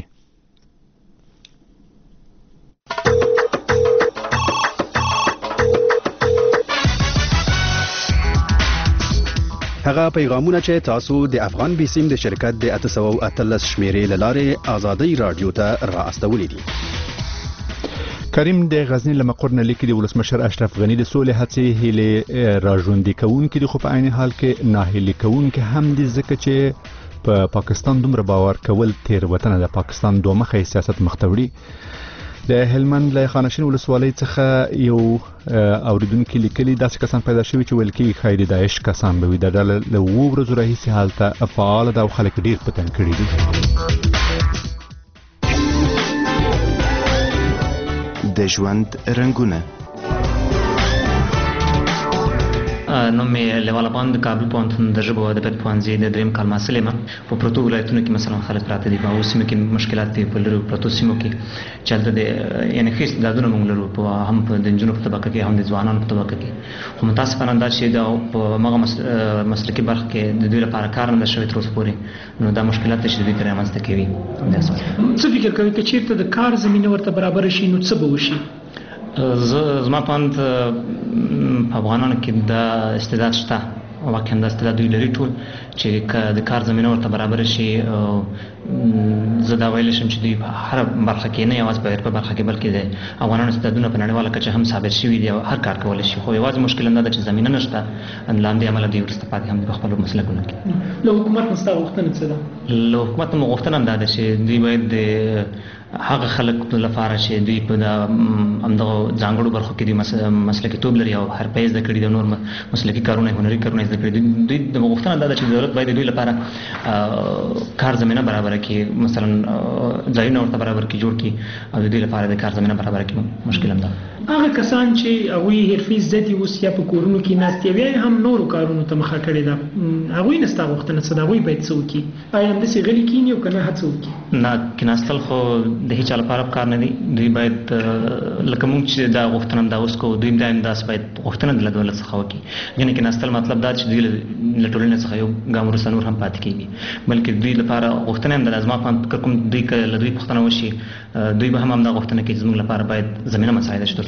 هغه پیغامونه چې تاسو د افغان بیسیم د شرکت د اته سوه او اتلس شمیرې له لارې ازادي رادیو ته را استولې دي.
کریم د غزنی له مقر نه لیکي د ولسمشر اشرف غنی د سولې هڅې هیله راژوندي کوونکې د خو په عین حال کې ناهیلي کوونکې هم دي ځکه چې په پا پاکستان دومره باور کول تیروتنه د پاکستان دوه مخی سیاست مختوړي. د هلمند له خانشین ولسوالۍ څخه یو اوریدونکو لیکلي داسې کسان پیدا شوي چې ویل کېږي ښایي د داعش کسان به وي. د ډله له اوو ورځو راهیسې هلته فعاله ده او خلک ډېر په تنګ کړي دي.
د ژوند رنګونه
نو مې لیواله باند کابل پوهنتون د ژبو او ادبیات پوهنځي د دریم کال محصل یم. په پروتو ولایتونو کې مثلا خلک پراته دي په هغو سیمو کې مشکلات دي په لرو پرتو سیمو کې چې هلته د یعنې ښه استعدادونه موږ لرو په هم په د نجونو په طبقه کې هم د ځوانانو په طبقه کې خو متاسفانه دا چې د په هغه مسلکي برخه کې د دوی لپاره کار نه ده شوی تر اوسه پورې نو دا مشکلات چې دوی ترې رامنځته کوي.
څه فکر کوئ که چېرته د کار زمینه ورته برابره شي نو څه به وشي؟
زما په اند په افغانانو کې دا استعداد شته واقعا دا استعداد دوی لري ټول چې د کار زمینه ورته برابر شي. زه دا ویلی شم چې دوی په هره برخه کې نه یوازې په په برخه کې بلکې د افغانانو استعدادونه په نړیواله کچه هم ثابت شوي دي او هر کار کولی شي خو یوازې مشکل همدا ده چې زمینه نشته له همدې امله دوی وروسته پاتې هم دي په خپلو مسلکونو کې.
له حکومت نه ستا غوښتنه څه ده؟
له حکومت نه مو غوښتنه هم دا ده چې دوی باید د هغه خلک لپاره چې دوی په همدغه ځانګړو برخو کې دوی مسلکیتوب لري او حرفه یې زده کړي د نور مسلکي کارونه هنري کارونه زده کړي دوی د غوښتنه دا ده چې دولت باید دوی لپاره کار زمینه برابره کړي مثلا ځایونه ورته برابر کړي جوړ کړي او د دوی لپاره د کار زمینه برابره کړي. مشکل هم ده
هغه کسان چې هغوی حرفي زده دي اوس یا په کورونو کې ناست دي بیا هم نورو کارونو ته مخه کړې ده هغوی نه ستا غوښتنه څه ده؟ هغوی باید څه وکړي؟ آیا همداسې غلي کښېني او که نه هڅه وکړي؟
نه کېناستل خو د هیچا لپاره کار نه دی. دوی باید لکه موږ چې دا غوښتنه همدا اوس کوو دوی هم داسې باید غوښتنه له دولت څخه وکړي. یعنې کېناستل مطلب دا چې دوی له ټولنې څخه یو ګام وروسته نور هم پاتې کېږي بلکې دوی لپاره غوښتنه هم ده. زما په فکر کوم دوی که له دوی پوښتنه وشي دوی به هم همدا غوښتنه کوي چې زموږ لپاره باید زمینه مساعده شي تر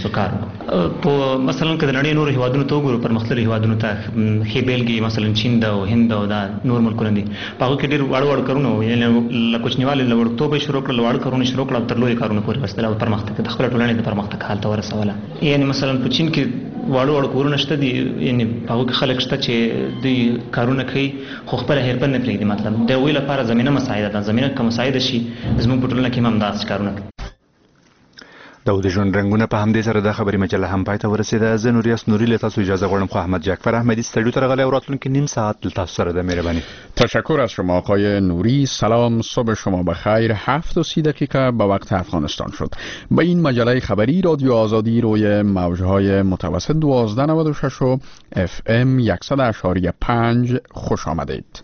ترڅو کار وکړو. په مثلا که د نړۍ نور هیوادونو ته وګورو، پرمختللي هیوادونو ته ښې بېلګې مثلا چین ده او هند او دا نور ملکونه دي، په هغو کې ډېر واړه واړه کارونه وو، یعنې له کوچنیوالي له وړکتوبه یې شروع کړل، له واړه کارونه شروع کړل او تر لویو کارونو پورې رسېدل او پرمختګ د خپله ټولنې د پرمختګ حال ته ورسوله. یعنې مثلا په چین کې واړه واړه کورونه شته دي، یعنې په هغو کې خلک شته چې دوی کارونه کوي خو خپله حرفه نه پرېږدي. مطلب د هغوی لپاره زمینه مساعده ده، زمینه که مساعده شي زموږ په ټولنه کې هم همداسې کارونه کوي.
دا د ژوند رنګونه په همدې سره د خبري مجله هم پای ته ورسېده. زه نوریاس نوري له تاسو اجازه غواړم، خو احمد جعفر احمدی استودیو ته راغلی او راتلونکي نیم ساعت له تاسو سره ده. مهرباني.
تشکر از شما آقای نوری. سلام، صبح شما بخیر. هفت و سی دقیقه به وقت افغانستان شد. به این مجله خبری رادیو آزادی روی موجهای متوسط دوازده نود و شش و اف ام صد اشاری پنج خوش آمدید.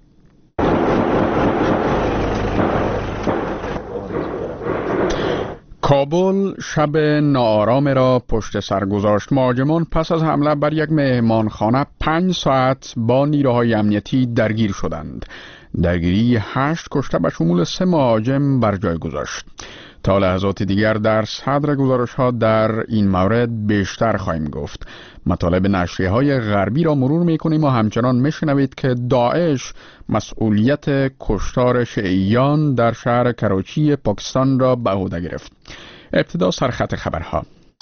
کابل شب ناآرام را پشت سر گذاشت. مهاجمان پس از حمله بر یک مهمانخانه پنج ساعت با نیروهای امنیتی درگیر شدند. درگیری هشت کشته به شمول سه مهاجم بر جای گذاشت. تا لحظات دیگر در صدر گزارش‌ها در این مورد بیشتر خواهیم گفت. مطالب نشریه‌های غربی را مرور می‌کنیم و همچنان می‌شنوید که داعش مسئولیت کشتار شیعیان در شهر کراچی پاکستان را به عهده گرفت. ابتدا سرخط خبرها.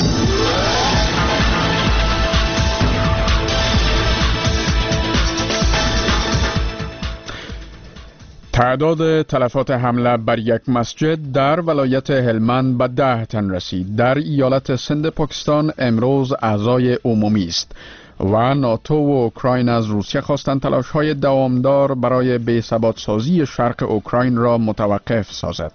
تعداد تلفات حمله بر یک مسجد در ولایت هلمند به ده تن رسید. در ایالت سند پاکستان امروز اعضای عمومی است و ناتو و اوکراین از روسیه خواستند تلاش‌های دوامدار برای بی‌ثبات سازی شرق اوکراین را متوقف سازد.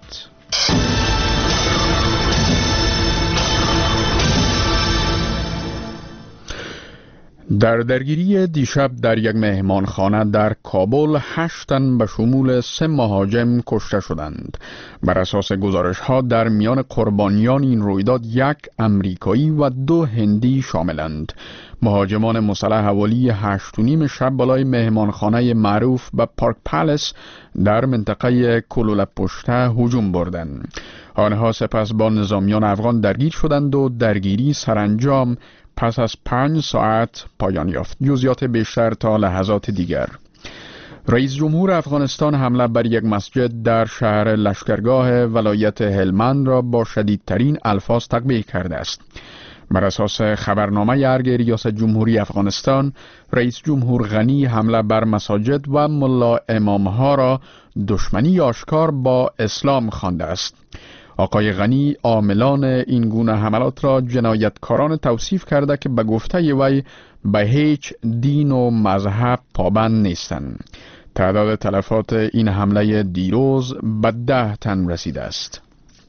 در درگیری دیشب در یک مهمانخانه در کابل هشت تن به شمول سه مهاجم کشته شدند. بر اساس گزارش‌ها در میان قربانیان این رویداد یک امریکایی و دو هندی شاملند. مهاجمان مسلح حوالی هشت و نیم شب بالای مهمانخانه معروف به پارک پالیس در منطقه کلولپشته هجوم بردند. آنها سپس با نظامیان افغان درگیر شدند و درگیری سرانجام پس از پنج ساعت پایان یافت. جزئیات بیشتر تا لحظات دیگر. رئیس جمهور افغانستان حمله بر یک مسجد در شهر لشکرگاه ولایت هلمند را با شدیدترین الفاظ تقبیح کرده است. بر اساس خبرنامه ارگ ریاست جمهوری افغانستان، رئیس جمهور غنی حمله بر مساجد و ملا امامها را دشمنی آشکار با اسلام خوانده است. آقای غنی عاملان این گونه حملات را جنایتکاران توصیف کرده که به گفته وی به هیچ دین و مذهب پابند نیستند. تعداد تلفات این حمله دیروز به ده تن رسیده است.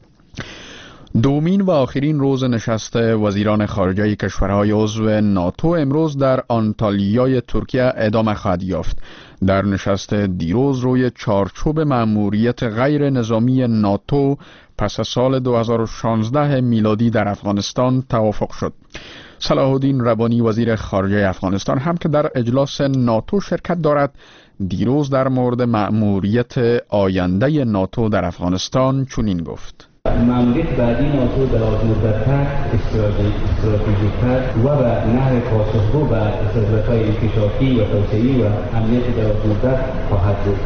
دومین و آخرین روز نشست وزیران خارجه کشورهای عضو ناتو امروز در آنتالیای ترکیه ادامه خواهد یافت. در نشست دیروز روی چارچوب مأموریت غیر نظامی ناتو پس از سال دو هزار و شانزده میلادی در افغانستان توافق شد. صلاح الدین ربانی وزیر خارجه افغانستان هم که در اجلاس ناتو شرکت دارد، دیروز در مورد مأموریت آینده ناتو در افغانستان چنین گفت:
مأموریت بعدی ناتو در مدت‌تر، استراتژیک‌تر و به نحو پاسخگو به ضرورت‌های انکشافی و توسعه‌ای و امنیت در مدت خواهد بود.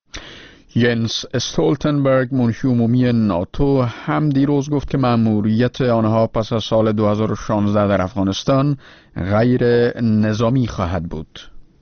ینس استولتنبرگ منشی عمومی ناتو هم دیروز گفت که مأموریت آنها پس از سال دو هزار و شانزده در افغانستان غیر نظامی خواهد بود.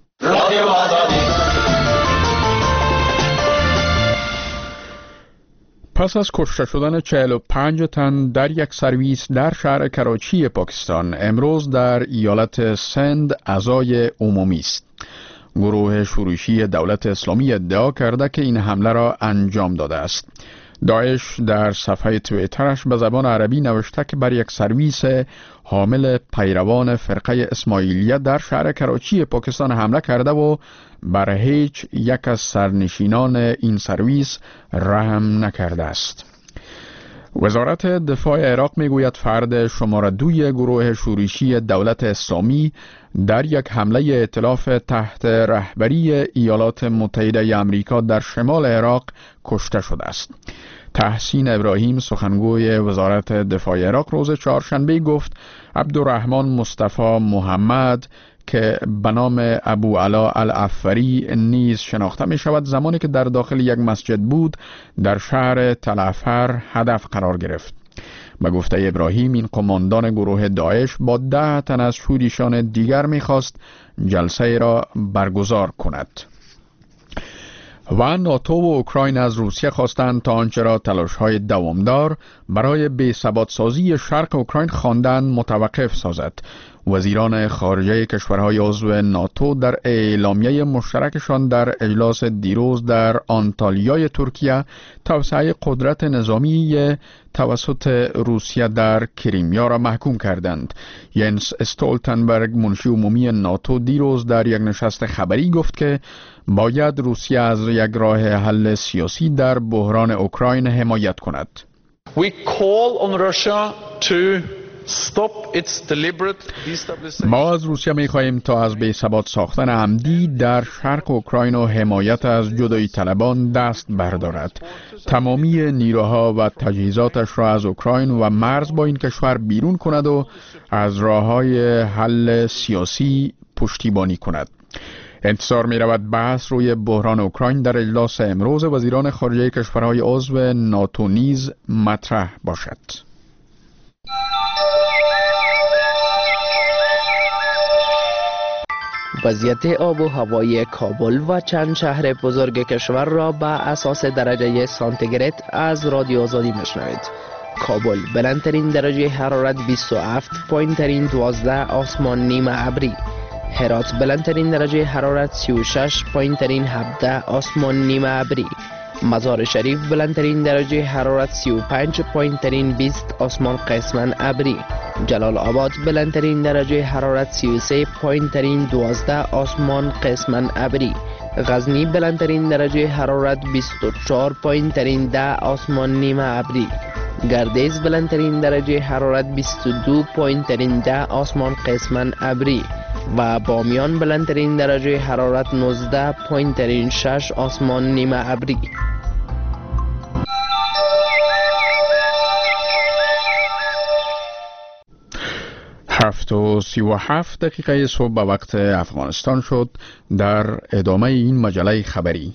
پس از کشته شدن چهل و پنج تن در یک سرویس در شهر کراچی پاکستان، امروز در ایالت سند اعضای عمومی است. گروه شورشی دولت اسلامی ادعا کرده که این حمله را انجام داده است. داعش در صفحه توییترش به زبان عربی نوشته که بر یک سرویس حامل پیروان فرقه اسماعیلیه در شهر کراچی پاکستان حمله کرده و بر هیچ یک از سرنشینان این سرویس رحم نکرده است. وزارت دفاع عراق میگوید فرد شماره دوی گروه شورشی دولت اسلامی در یک حمله ائتلاف تحت رهبری ایالات متحده ای آمریکا در شمال عراق کشته شده است. تحسین ابراهیم سخنگوی وزارت دفاع عراق روز چهارشنبه گفت عبدالرحمن مصطفی محمد که به نام ابو علا العفری نیز شناخته می شود زمانی که در داخل یک مسجد بود در شهر تلعفر هدف قرار گرفت. به گفته ابراهیم این قماندان گروه داعش با ده تن از شوریشان دیگر می خواست جلسه را برگزار کند. و ناتو و اوکراین از روسیه خواستند تا آنچه را تلاش‌های دوامدار برای بی‌ثبات‌سازی شرق اوکراین خواندند متوقف سازد. وزیران خارجه کشورهای عضو ناتو در اعلامیه مشترکشان در اجلاس دیروز در آنتالیای ترکیه توسعه قدرت نظامی توسط روسیه در کریمیا را محکوم کردند. ینس استولتنبرگ منشی عمومی ناتو دیروز در یک نشست خبری گفت که باید روسیه از یک راه حل سیاسی در بحران اوکراین حمایت کند.
We call on Russia to stop its deliberate destabilization.
ما از روسیه می خواهیم تا از بی‌ثبات ساختن عمدی در شرق اوکراین و حمایت از جدایی طلبان دست بردارد. تمامی نیروها و تجهیزاتش را از اوکراین و مرز با این کشور بیرون کند و از راه‌های حل سیاسی پشتیبانی کند. انتظار می رود بحث روی بحران اوکراین در اجلاس امروز وزیران خارجه کشورهای عضو ناتو نیز مطرح باشد.
وضعیت آب و هوای کابل و چند شهر بزرگ کشور را به اساس درجه سانتیگراد از رادیو آزادی میشنوید. کابل بلندترین درجه حرارت بیست و هفت، پایینترین دوازده، آسمان نیمه ابری. هرات بلندترین درجه حرارت سی و شش، پایینترین هفده، آسمان نیمه ابری. مزار شریف بلندترین درجه حرارت سی و پنج، پایینترین بیست، آسمان قسماً ابری. جلال آباد بلندترین درجه حرارت سی و سه، پایینترین دوازده، آسمان قسماً ابری. غزنی بلندترین درجه حرارت بیست و چهار، پایینترین ده، آسمان نیمه ابری. گردیز بلندترین درجه حرارت بیست و دو، پایینترین ده، آسمان قسماً ابری. و بامیان بلندترین درجه حرارت نوزده، پایینترین شش، آسمان نیمه ابری.
هفت و سی و هفت دقیقه صبح به وقت افغانستان شد. در ادامه این مجله خبری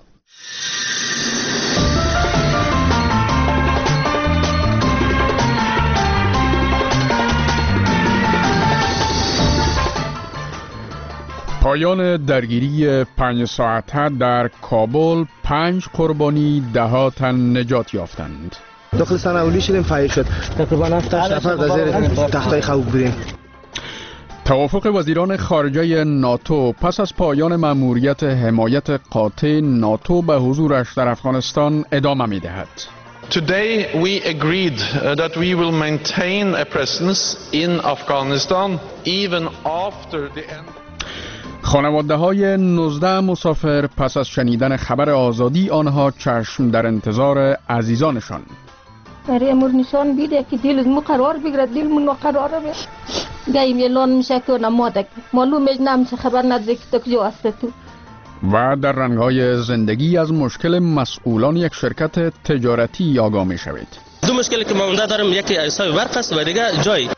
پایان درگیری پنج ساعته در کابل، پنج قربانی، ده تن نجات یافتند.
داخل سناولی شدیم، فایر شد. تقریبا هفت نفر در زیر تختای خواب بودیم.
توافق وزیران خارجه ناتو پس از پایان مأموریت حمایت قاطع ناتو به حضورش در افغانستان ادامه می‌دهد.
Today we agreed uh, that we will maintain a presence in Afghanistan even after the end.
خانواده های نوزده مسافر پس از شنیدن خبر آزادی آنها چشم در انتظار عزیزانشان.
برای امور نشان بیده که دل مو قرار بگیرد، دل مو قراره بگیرد. گایم یلان میشه که نمادک معلومش نمیشه، خبر نداره که تو کجا هستی تو.
و در رنگ‌های زندگی از مشکل مسئولان یک شرکت تجارتی آگاه می شوید.
دو مشکلی که ما داریم، یکی ایسای برق است و دیگه جای.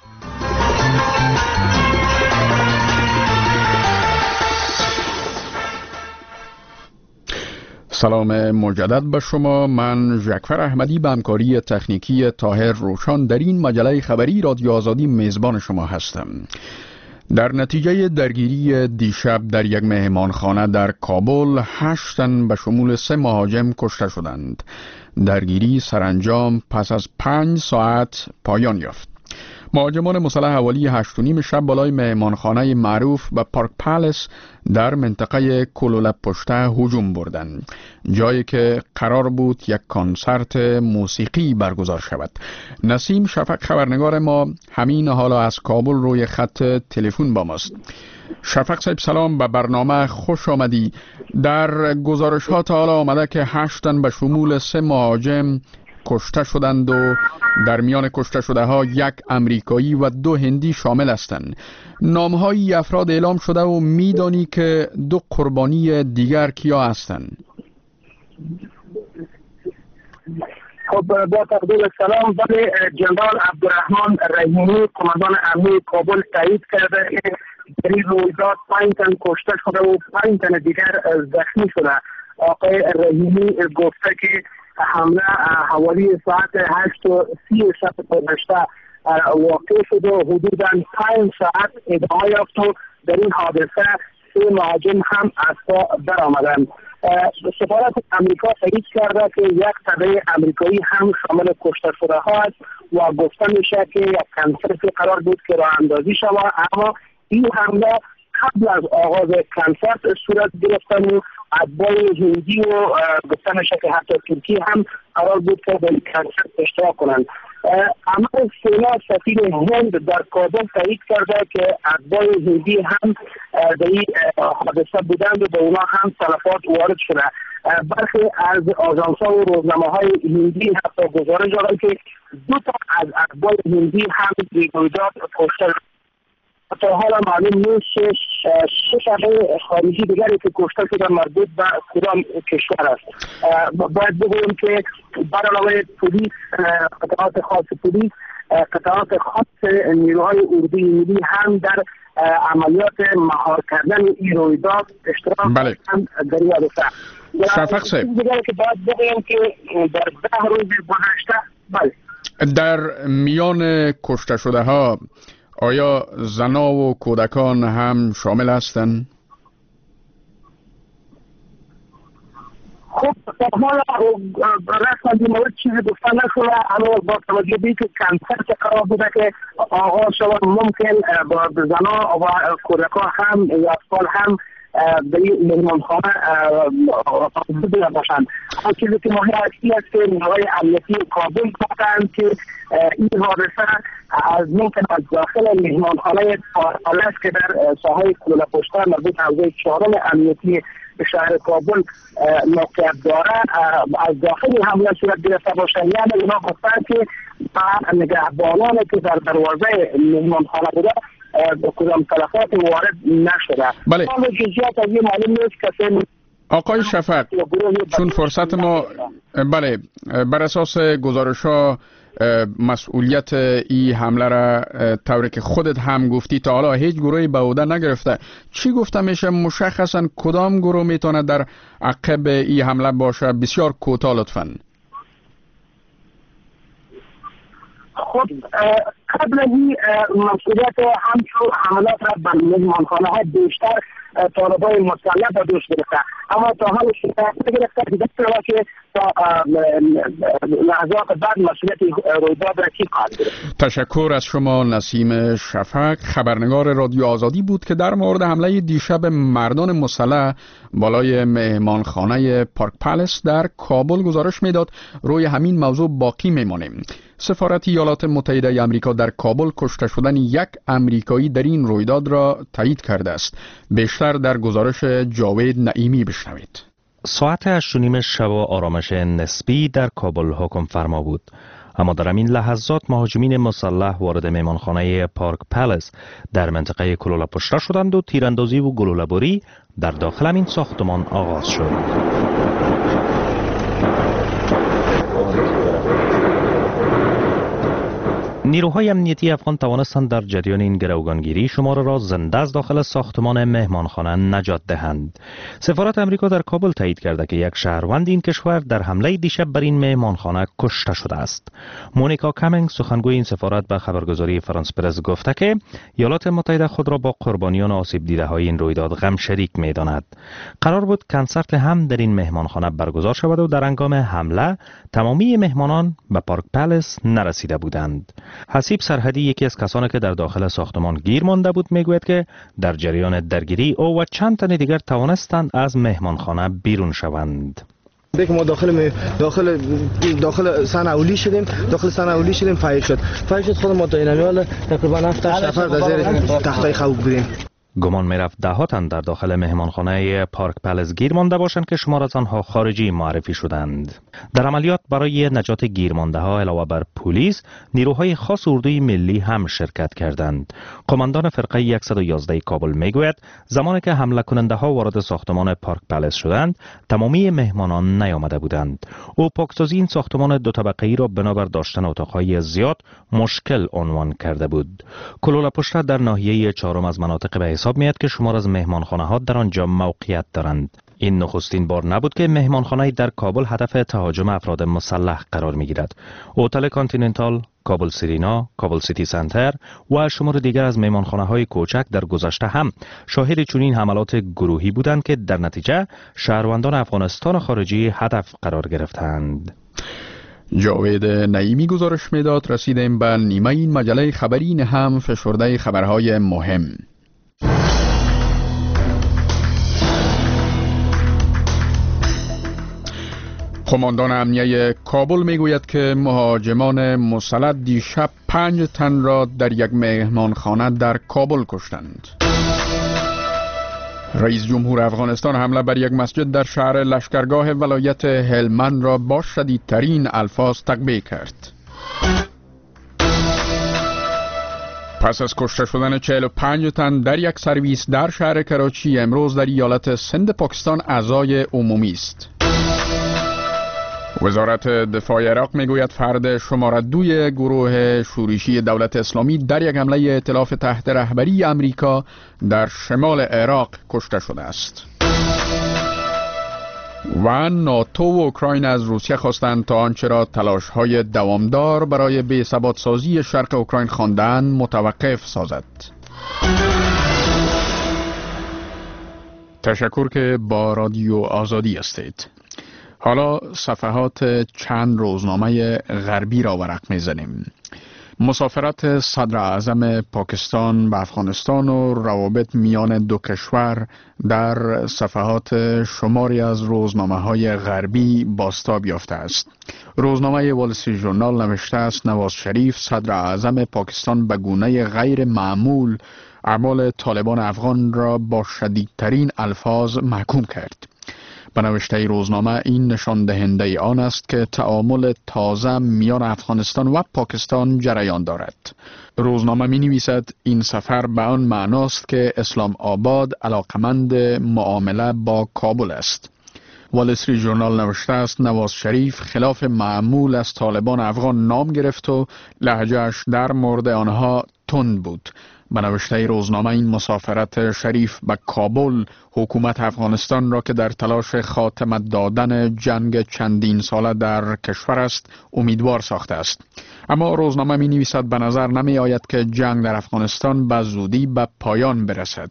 سلام مجدد به شما. من ژکفر احمدی به همکاری تکنیکی طاهر روشان در این مجله خبری رادیو آزادی میزبان شما هستم. در نتیجه درگیری دیشب در یک مهمانخانه در کابل، هشت تن به شمول سه مهاجم کشته شدند. درگیری سرانجام پس از پنج ساعت پایان یافت. مهاجمان مسلح حوالی هشت و نیم شب بالای مهمانخانه معروف به پارک پالیس در منطقه کلولب پشته هجوم بردند، جایی که قرار بود یک کنسرت موسیقی برگزار شود. نسیم شفق خبرنگار ما همین حالا از کابل روی خط تلفن با ماست. شفق صاحب سلام، به برنامه خوش آمدی. در گزارش ها تا حالا آمده که هشت تن به شمول سه مهاجم کشته شدند و در میان کشته شده ها یک امریکایی و دو هندی شامل هستند. نام‌های افراد اعلام شده و میدانی که دو قربانی دیگر کیا هستند؟
خب خب با تقدیم سلام، ولی جنرال عبدالرحمن رحیمی قماندان امنیه کابل تایید کرده که در این رویداد پنج تن کشته شده و پنج تن دیگر زخمی شده. آقای رحیمی گفته که حمله حوالی ساعت هشت و سی شب گذشته واقع شده و حدوداً پنج ساعت ادامه یافت و در این حادثه سه مهاجم هم از پا برآمدند. سفارت امریکا تایید کرده که یک تبع امریکایی هم شامل کشته شده ها است و گفته میشه که یک کنسرت قرار بود که راه اندازی شود، اما این حمله قبل از آغاز کنسرت صورت گرفت و اتباع هندی و گفته میشه که حتی ترکی هم قرار بود که در کنسرت اشتراک کنند. اما سینا سفیر هند در کابل تایید کرده که اتباع هندی هم در این حادثه بودند و به اونا هم تلفات وارد شده. برخی از آژانس‌ها و روزنامه‌های هندی حتی گزارش دادن که دو تا از اتباع هندی هم در رویداد کشته تا حالا معلوم نیست شش اتباع خارجی دیگری که کشته شدن مربوط به کدام کشور است. باید بگویم که بر علاوه پلیس، قطعات خاص پلیس، قطعات خاص نیروهای اردوی ملی هم در عملیات مهار کردن این رویداد اشتراک
بله.
در این حادثه.
شفق صاحب،
دیگری که باید بگویم که در ده روز گذشته بله
در میان کشته شده ها آیا زنا و کودکان هم شامل هستند؟
خب حالا رسما این مورد چیزی گفته نشده، اما با توجه به اینکه کنسرت قرار بوده که آغاز شود ممکن با زنا و کودکان هم یا اطفال هم به این مهمانخانه بوده باشند. اما چیزی که مهم اصلی است که نیروهای امنیتی کابل گفتند که این حادثه از ممکن از داخل مهمانخانه پارپالس که در ساحه کلوله پشتر مربوط به حوزه چهارم امنیتی شهر کابل موقعیت داره از داخل حمله صورت گرفته باشند. یعنی اونا گفتند که نگهبانانی که در دروازه مهمانخانه بوده کدام تلفات وارد نشده.
بله.
جزئیات از این معلوم نیست که
آقای شفق، چون فرصت ما بله بر اساس گزارش ها مسئولیت این حمله را طوری که خودت هم گفتی تا حالا هیچ گروهی به عهده نگرفته، چی گفته میشه مشخصا کدام گروه میتونه در عقب این حمله باشه؟ بسیار کوتاه لطفاً.
خب قبل این مسئولیت همچون حملات را بر مهمانخانه ها بیشتر طالبای مسلح به دوش گرفته، اما تا حال شکایت نگرفته. دیده که تا لحظات بعد مسئولیت رویداد را کی خواهد گرفت.
تشکر از شما نسیم شفق، خبرنگار رادیو آزادی بود که در مورد حمله دیشب مردان مسلح بالای مهمانخانه پارک پلس در کابل گزارش میداد. روی همین موضوع باقی میمانیم. سفارت ایالات متحده آمریکا در کابل کشته شدن یک آمریکایی در این رویداد را تایید کرده است. بیشتر در گزارش جاوید نعیمی بشنوید.
ساعت هشت و نیم شب آرامش نسبی در کابل حکم فرما بود، اما در این لحظات مهاجمین مسلح وارد مهمانخانه پارک پلس در منطقه کلوله پشتر شدند و تیراندازی و گلوله‌باری در داخل این ساختمان آغاز شد. نیروهای امنیتی افغان توانستند در جریان این گروگانگیری شماره را زنده از داخل ساختمان مهمانخانه نجات دهند. سفارت امریکا در کابل تایید کرده که یک شهروند این کشور در حمله دیشب بر این مهمانخانه کشته شده است. مونیکا کامینگ سخنگوی این سفارت به خبرگزاری فرانس پرس گفته که ایالات متحده خود را با قربانیان آسیب دیده های این رویداد غم شریک می داند. قرار بود کنسرت هم در این مهمانخانه برگزار شود و در هنگام حمله تمامی مهمانان به پارک پلس نرسیده بودند. حسیب سرحدی یکی از کسانی که در داخل ساختمان گیر مانده بود میگوید که در جریان درگیری او و چند تن دیگر توانستند از مهمانخانه بیرون شوند.
دیگه ما داخل داخل داخل صنعاولی شدیم داخل صنعاولی شدیم فایق شد فایق شد خود ما تا اینمیال تقریبا هفت نفر در زیر تختای خواب بودیم.
گمان میرفت ده ها تن در داخل مهمانخانه پارک پلس گیر مانده باشند که شمار از آنها خارجی معرفی شدند. در عملیات برای نجات گیرمانده ها علاوه بر پلیس، نیروهای خاص اردوی ملی هم شرکت کردند. قماندان فرقه صد و یازده کابل میگوید زمانی که حمله کننده ها وارد ساختمان پارک پلس شدند، تمامی مهمانان نیامده بودند. او پاکسازی این ساختمان دو طبقه ای را بنابر داشتن اتاقهای زیاد مشکل عنوان کرده بود. کلولا پشت در ناحیه چهارم از مناطق به حساب میاد که شمار از مهمانخانه ها در آنجا موقعیت دارند. این نخستین بار نبود که مهمانخانه در کابل هدف تهاجم افراد مسلح قرار میگیرد. هتل کانتیننتال، کابل سرینا، کابل سیتی سنتر و شمار دیگر از مهمانخانه های کوچک در گذشته هم شاهد چنین حملات گروهی بودند که در نتیجه شهروندان افغانستان خارجی هدف قرار گرفتند.
جاوید نعیمی گزارش میداد. رسیدیم به نیمه این مجله خبری نهم فشرده خبرهای مهم. قماندان امنیه کابل میگوید که مهاجمان مسلح دیشب پنج تن را در یک مهمانخانه در کابل کشتند. رئیس جمهور افغانستان حمله بر یک مسجد در شهر لشکرگاه ولایت هلمند را با شدیدترین الفاظ تقبیح کرد. پس از کشته شدن چهل و پنج تن در یک سرویس در شهر کراچی، امروز در ایالت سند پاکستان عزای عمومی است. وزارت دفاع عراق میگوید فرد شماره دوی گروه شورشی دولت اسلامی در یک حمله ائتلاف تحت رهبری امریکا در شمال عراق کشته شده است. و ناتو و اوکراین از روسیه خواستند تا آنچه را تلاش‌های دوامدار برای بی‌ثبات سازی شرق اوکراین خواندند متوقف سازد. تشکر که با رادیو آزادی هستید. حالا صفحات چند روزنامه غربی را ورق می‌زنیم. مسافرت صدر اعظم پاکستان به افغانستان و روابط میان دو کشور در صفحات شماری از روزنامه‌های غربی بازتاب یافته است. روزنامه وال استریت ژورنال نوشته است نواز شریف صدر اعظم پاکستان به گونه غیر معمول اعمال طالبان افغان را با شدیدترین الفاظ محکوم کرد. به نوشته روزنامه این نشان دهنده آن است که تعامل تازه میان افغانستان و پاکستان جریان دارد. روزنامه می نویسد این سفر به آن معناست که اسلام آباد علاقمند معامله با کابل است. وال استریت ژورنال نوشته است نواز شریف خلاف معمول از طالبان افغان نام گرفت و لهجه‌اش در مورد آنها تند بود. به نوشته روزنامه این مسافرت شریف به کابل حکومت افغانستان را که در تلاش خاتمه دادن جنگ چندین ساله در کشور است امیدوار ساخته است. اما روزنامه می نویسد به نظر نمی آید که جنگ در افغانستان به زودی به پایان برسد.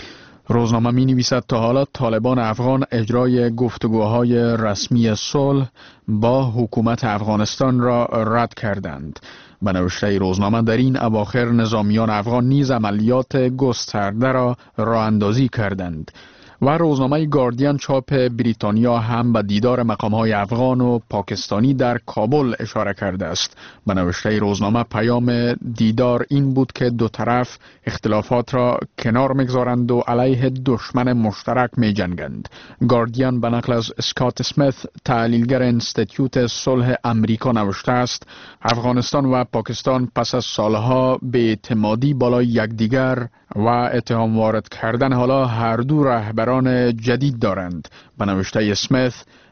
روزنامه می نویسد تا حالا طالبان افغان اجرای گفتگوهای رسمی صلح با حکومت افغانستان را رد کردند. به نوشته روزنامه در این اواخر نظامیان افغان نیز عملیات گسترده را راه اندازی کردند. و روزنامه گاردین چاپ بریتانیا هم به دیدار مقام‌های افغان و پاکستانی در کابل اشاره کرده است. به نوشته روزنامه پیام دیدار این بود که دو طرف اختلافات را کنار می‌گذارند و علیه دشمن مشترک می‌جنگند. گاردین به نقل از اسکات اسمیت تحلیلگر انستیتیوت صلح امریکا نوشته است افغانستان و پاکستان پس از سالها بی‌اعتمادی بالای یکدیگر و اتهام وارد کردن حالا هر دو رهبران جدید دارند. به نوشته اسمیت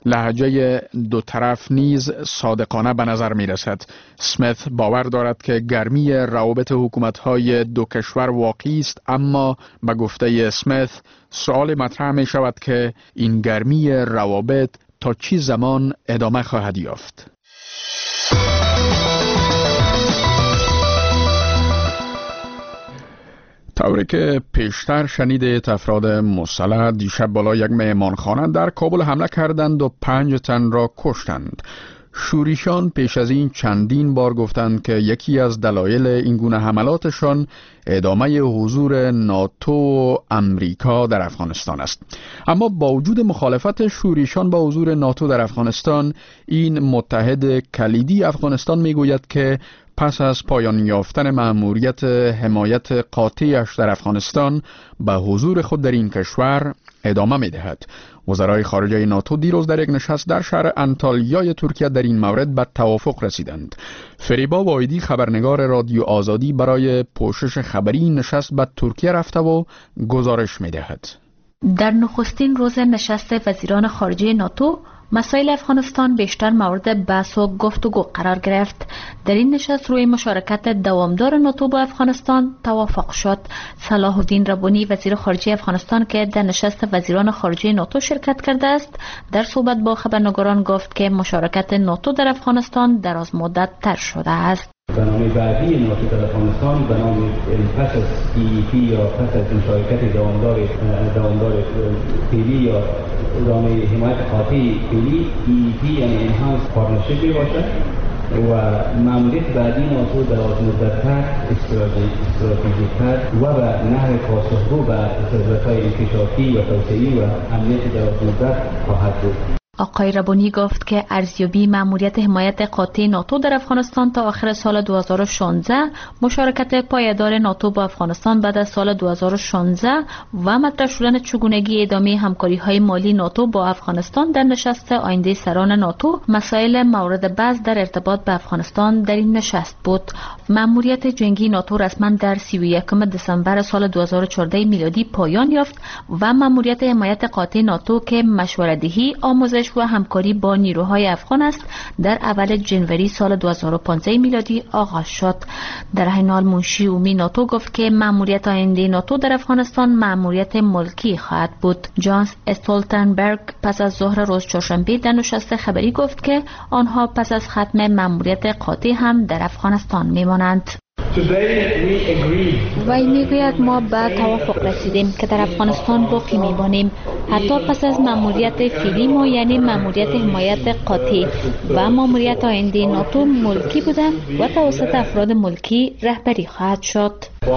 لهجه دو طرف نیز صادقانه به نظر می رسد. اسمیت باور دارد که گرمی روابط حکومت‌های دو کشور واقعی است، اما به گفته اسمیت سوال مطرح می شود که این گرمی روابط تا چه زمان ادامه خواهد یافت. طوری که پیشتر شنیدید افراد مسلح دیشب بالا یک مهمانخانه در کابل حمله کردند و پنج تن را کشتند. شورشیان پیش از این چندین بار گفتند که یکی از دلایل این گونه حملاتشان ادامه حضور ناتو و امریکا در افغانستان است. اما با وجود مخالفت شورشیان با حضور ناتو در افغانستان، این متحد کلیدی افغانستان میگوید که پس از پایان یافتن مأموریت حمایت قاطعش در افغانستان به حضور خود در این کشور ادامه می دهد. وزرای خارجه ناتو دیروز در یک نشست در شهر انتالیای ترکیه در این مورد به توافق رسیدند. فریبا واحدی خبرنگار رادیو آزادی برای پوشش خبری نشست به ترکیه رفته و گزارش می‌دهد.
در نخستین روز نشست وزیران خارجه ناتو مسائل افغانستان بیشتر مورد بحث و گفتگو قرار گرفت. در این نشست روی مشارکت دوامدار ناتو با افغانستان توافق شد. صلاح الدین ربانی وزیر خارجه افغانستان که در نشست وزیران خارجه ناتو شرکت کرده است، در صحبت با خبرنگاران گفت که مشارکت ناتو در افغانستان دراز مدت تر شده است.
برنامه بعدی ناتو در افغانستان به نام پس از ای ای پی یا پس از مشارکت دوامدار دوامدار فعلی یا برنامه حمایت قاطع فعلی ای ای پی یعنی انهانس پارتنرشیپ باشد و ماموریت بعدی ناتو دراز مدت‌تر استراتژیک‌تر و به نحو پاسخگو به ضرورت‌های انکشافی و توسعه‌ای و امنیت دراز مدت خواهد بود.
آقای ربانی گفت که ارزیابی ماموریت حمایت قاطع ناتو در افغانستان تا آخر سال دو هزار و شانزده، مشارکت پایدار ناتو با افغانستان بعد از سال دو هزار و شانزده و مطرح شدن چگونگی ادامه همکاری‌های مالی ناتو با افغانستان در نشست آینده سران ناتو مسائل مورد بحث در ارتباط به افغانستان در این نشست بود. ماموریت جنگی ناتو رسما در سی و یکم دسامبر سال دو هزار و چهارده میلادی پایان یافت و ماموریت حمایت قاطع ناتو که مشوره‌دهی، آموزش و همکاری با نیروهای افغان است، در اول جنوری سال دو هزار و پانزده میلادی آغاز شد. در همین حال منشی عمومی ناتو گفت که ماموریت آینده ناتو در افغانستان ماموریت ملکی خواهد بود. جانس استولتنبرگ پس از ظهر روز چهارشنبه در نشست خبری گفت که آنها پس از ختم ماموریت قاطع هم در افغانستان میمانند. وی میگوید ما به توافق رسیدیم که در افغانستان باقی میمانیم حتی پس از ماموریت فعلی ما، یعنی ماموریت حمایت قاطع و ماموریت آینده ناتو ملکی بوده و توسط افراد ملکی رهبری خواهد شد.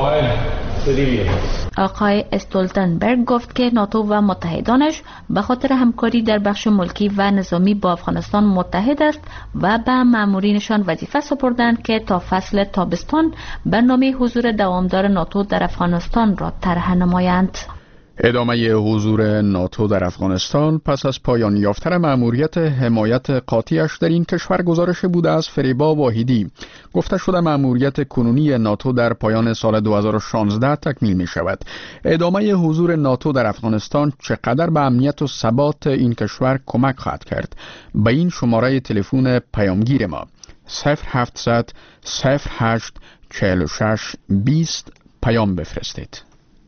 آقای استولتنبرگ گفت که ناتو و متحدانش به خاطر همکاری در بخش ملکی و نظامی با افغانستان متحد است و به مامورینشان وظیفه سپردند که تا فصل تابستان برنامه حضور دوامدار ناتو در افغانستان را طرح نمایند.
ادامه حضور ناتو در افغانستان پس از پایان یافتن مأموریت حمایت قاطعش در این کشور گزارش بوده از فریبا واحدی. گفته شده مأموریت کنونی ناتو در پایان سال دو هزار و شانزده تکمیل می شود. ادامه حضور ناتو در افغانستان چقدر به امنیت و ثبات این کشور کمک خواهد کرد؟ به این شماره تلفن پیامگیر ما صفر هفتصد صفر هشت چهل و شش بیست پیام بفرستید.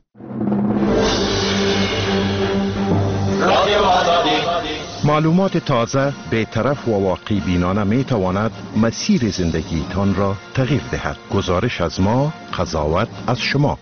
معلومات تازه، بی‌طرف و واقع بینانه می تواند مسیر زندگی تان را تغییر دهد. گزارش از ما، قضاوت از شما.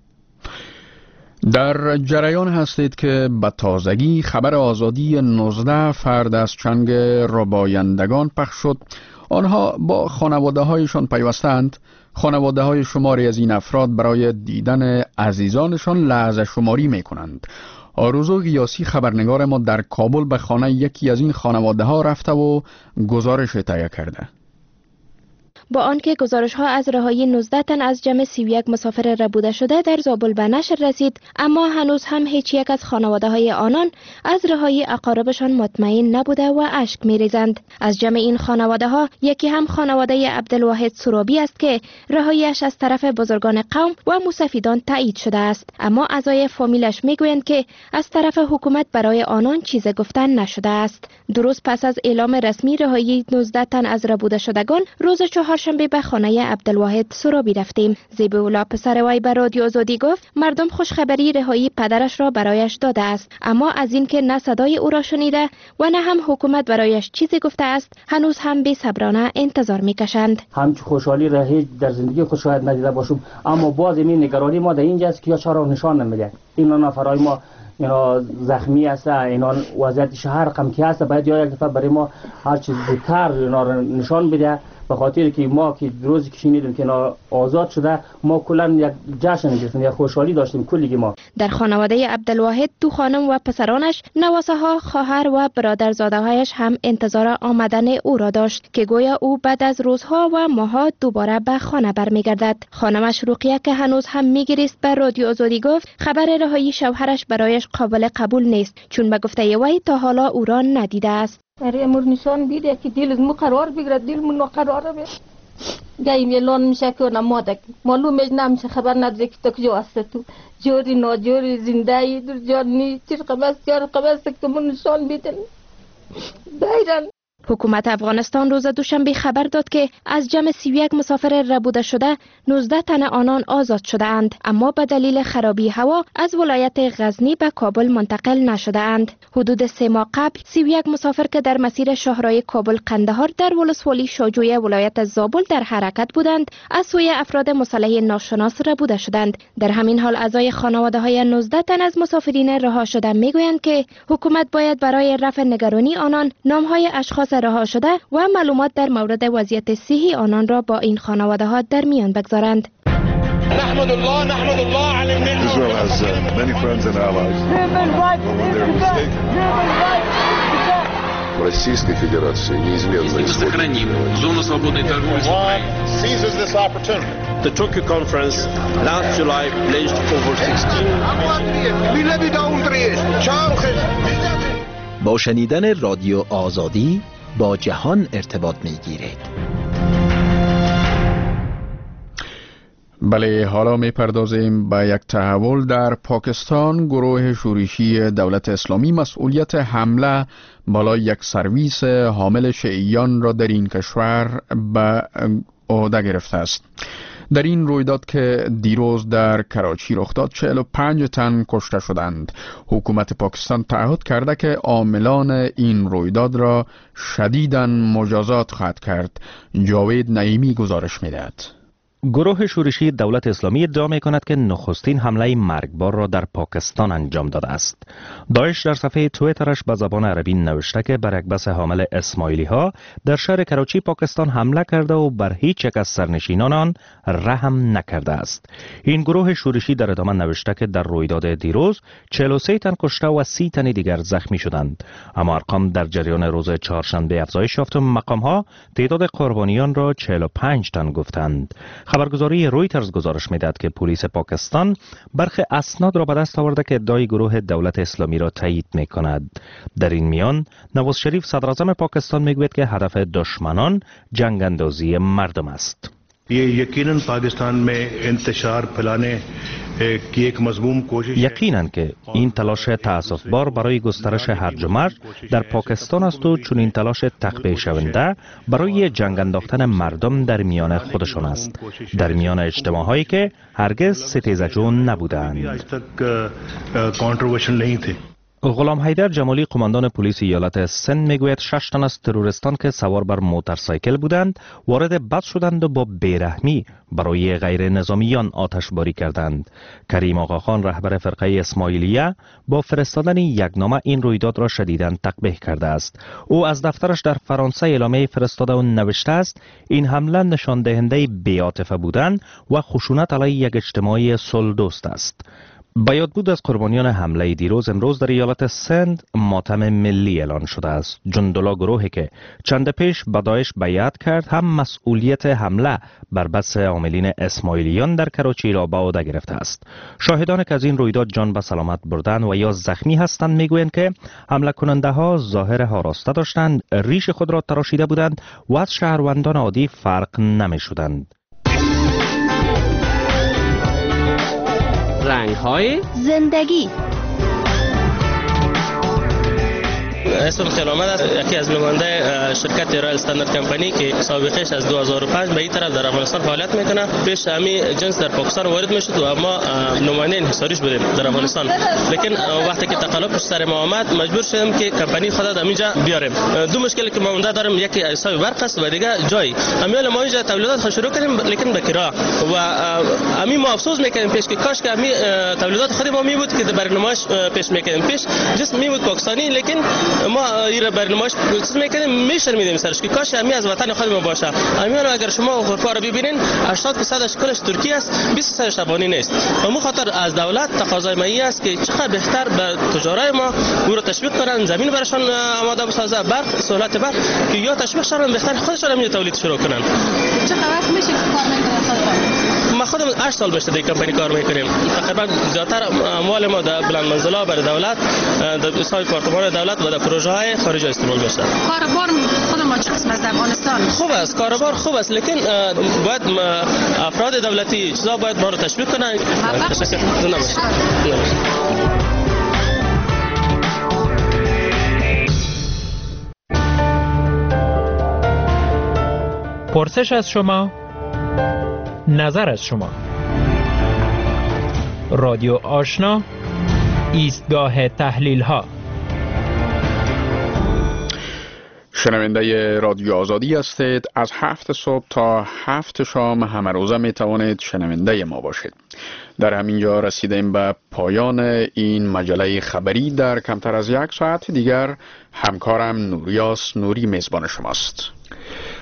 در جریان هستید که به تازگی خبر آزادی نوزده فرد از چنگ ربایندگان پخش شد. آنها با خانواده هایشان پیوستند. خانواده های شماری از این افراد برای دیدن عزیزانشان لحظه شماری می کنند. آرزو غیاسی خبرنگار ما در کابل به خانه یکی از این خانواده ها رفته و گزارش تهیه کرده.
با آنکه گزارش ها از رهایی نوزده تن از جمع سی و یک مسافر ربوده شده در زابل به نشر رسید، اما هنوز هم هیچ یک از خانواده های آنان از رهایی اقاربشان مطمئن نبوده و اشک می‌ریزند. از جمع این خانواده ها یکی هم خانواده عبدالواحد سرابی است که رهاییش از طرف بزرگان قوم و موسفیدان تایید شده است، اما اعضای فامیلش میگویند که از طرف حکومت برای آنان چیز گفتن نشده است. درست پس از اعلام رسمی رهایی نوزده تن از ربوده شدگان، روز چهارشنبه به خانه عبدالواحد سرابی رفتیم. زیبولا پسر وی به رادیو آزادی گفت مردم خوشخبری رهایی پدرش را برایش داده است، اما از اینکه نه صدای او را شنیده و نه هم حکومت برایش چیزی گفته است هنوز هم بی صبرانه انتظار میکشند.
همچه خوشحالی را هیچ در زندگی خود شاید ندیده باشم، اما باز این نگرانی ما در اینجاست که یا چرا نشان نمیده. این نفرای ما اینا زخمی است، اینا وضعیت شهر رقم کی است، باید یا یک دفعه برای ما هر چیز زودتر اینا را نشان بده به خاطر که ما که روزی که شنیدیم که آزاد شده ما کلا یک جشن گرفتیم، یک خوشحالی داشتیم کلی ما.
در خانواده عبدالواحد دو خانم و پسرانش، نواسه ها، خواهر و برادرزاده هایش هم انتظار آمدن او را داشت که گویا او بعد از روزها و ماه‌ها دوباره به خانه برمیگردد. خانمش رقیه که هنوز هم میگریست به رادیو آزادی گفت خبر رهایی شوهرش برایش قابل قبول نیست، چون به گفته وی تا حالا او را ندیده است.
برای امور نشان بیده که دل مو قرار بگیرد، دل مو قراره بشه. گایم اعلان میشه که نمادک معلومش نمیشه، خبر نداره که تو کجا هستی، تو جوری ناجوری زنده ای در جان نی چه قبض کار قبض که مو نشان بیدن دایرن.
حکومت افغانستان روز دوشنبه خبر داد که از جمع سی و یک مسافر ربوده شده نوزده تن آنان آزاد شده اند، اما به دلیل خرابی هوا از ولایت غزنی به کابل منتقل نشده اند. حدود سه ماه قبل سی و یک مسافر که در مسیر شاهراه کابل قندهار در ولسوالی شاجوی ولایت زابل در حرکت بودند از سوی افراد مسلح ناشناس ربوده شدند. در همین حال اعضای خانواده های نوزده تن از مسافرین رها شده میگویند که حکومت باید برای رفع نگرانی آنان نامهای اشخاص رها شده و معلومات در مورد وضعیت صحی آنان را با این خانواده ها در میان بگذارند.
نحمد الله نحمد الله على النعمة. Israel has uh, many friends and allies.
Российской Федерации неизменно
сохраним зону свободной торговли. Seizes this opportunity.
The Tokyo Conference last July pledged over sixteen.
با شنیدن رادیو آزادی با جهان ارتباط میگیرید.
بله، حالا میپردازیم به یک تحول در پاکستان. گروه شورشی دولت اسلامی مسئولیت حمله بالای یک سرویس حامل شیعیان را در این کشور به عهده گرفته است. در این رویداد که دیروز در کراچی رخ داد چهل و پنج تن کشته شدند. حکومت پاکستان تعهد کرده که عاملان این رویداد را شدیداً مجازات خواهد کرد. جاوید نعیمی گزارش می‌دهد.
گروه شورشی دولت اسلامی ادعا می کند که نخستین حمله مرگبار را در پاکستان انجام داده است. داعش در صفحه تویترش به زبان عربی نوشته که بر یک بس حامل اسماعیلی ها در شهر کراچی پاکستان حمله کرده و بر هیچ یک از سرنشینان آن رحم نکرده است. این گروه شورشی در ادامه نوشته که در رویداد دیروز چهل و سه تن کشته و سی تن دیگر زخمی شدند، اما ارقام در جریان روز چهارشنبه افزایش یافت و مقام ها تعداد قربانیان را چهل و پنج تن گفتند. خبرگزاری رویترز گزارش می‌دهد که پلیس پاکستان برخی اسناد را به دست آورده که ادعای گروه دولت اسلامی را تایید می‌کند. در این میان نواز شریف صدر اعظم پاکستان میگوید که هدف دشمنان جنگ اندازی مردم است.
یقیناً پاکستان میں انتشار پھیلانے کی ایک مضموم کوشش
یقیناً که این تلاش تأسف بار برای گسترش هرج و مرج در پاکستان است و چون این تلاش تقویه شونده برای جنگ انداختن مردم در میان خودشان است، در میان اجتماعهایی که هرگز ستیزجو نبودند. غلام حیدر جمالی قماندان پلیس ایالت سند میگوید شش تن از تروریستان که سوار بر موتورسایکل بودند وارد بس شدند و با بیرحمی برای غیر نظامیان آتش باری کردند. کریم آقاخان رهبر فرقه اسماعیلیه با فرستادن یک نامه این رویداد را شدیداً تقبیح کرده است. او از دفترش در فرانسه اعلامیه فرستاده و نوشته است این حمله نشان دهنده بی‌عاطفه بودن و خشونت علیه یک اجتماعی صلح دوست است. به یاد بود از قربانیان حمله دیروز امروز در ایالت سند ماتم ملی اعلان شده است. جندولا گروهی که چند پیش به داعش بیعت کرد هم مسئولیت حمله بر بس عاملین اسماعیلیان در کراچی را به عهده گرفته است. شاهدان که از این رویداد جان به سلامت بردند و یا زخمی هستند میگویند که حمله کننده ها ظاهر هاراسته داشتند، ریش خود را تراشیده بودند و از شهروندان عادی فرق نمی شدند.
رنگ‌های زندگی.
اسم خیل آمد است، یکی از نماینده شرکت رایل استاندارد کمپانی که سابقهش از دو هزار و پنج به این طرف در افغانستان فعالیت میکنه. پیش امی جنس در پاکستان وارد میشد و اما نماینده انحصاریش بودیم در افغانستان، لیکن وقتی که تقلب پیش سر ما آمد مجبور شدیم که کمپانی خود در اینجا بیاریم. دو مشکلی که ما مونده داریم، یکی حساب برق است و دیگه جای. امیال ما اینجا تولیدات خود شروع کردیم لیکن به کرایه و امی ما افسوس میکنیم پیش که کاش که امی تولیدات خود ما می بود که برای نمایش پیش میکنیم. پیش جسم می بود پاکستانی لیکن ما این برنامه‌اش چیز میکنیم میشرمیدیم سرش که کاش همین از وطن خودمون باشه. همین اگر شما اروپا رو ببینین هشتاد درصدش کلش ترکیه است، بیست درصدش افغانی نیست. و مو خاطر از دولت تقاضای مایی است که چقدر بهتر به تجارای ما او رو تشویق کنن، زمین براشون آماده بسازه، برق، سهولت برق که یا تشویق شون بهتر خودشون هم تولید شروع کنن.
چقدر وقت میشه کار میکنید؟
ما خودم هشت سال میشه در کمپانی کار میکنیم. تقریبا زیادتر اموال ما در بلند منزلا برای دولت، در سای پارتمان دولت و در پروژه های خارجی استعمال میشه.
کاربار خود ما چه قسم از افغانستان؟
خوب است، کاربار خوب است، لیکن باید افراد دولتی چیزا باید ما رو تشویق کنن.
پرسش از شما، نظر از شما. رادیو آشنا، ایستگاه تحلیل ها.
شنونده رادیو آزادی هستید. از هفت صبح تا هفت شام همه روزه می توانید شنونده ما باشید. در همینجا رسیدیم به پایان این مجله خبری. در کمتر از یک ساعت دیگر همکارم نوریاس نوری میزبان شماست.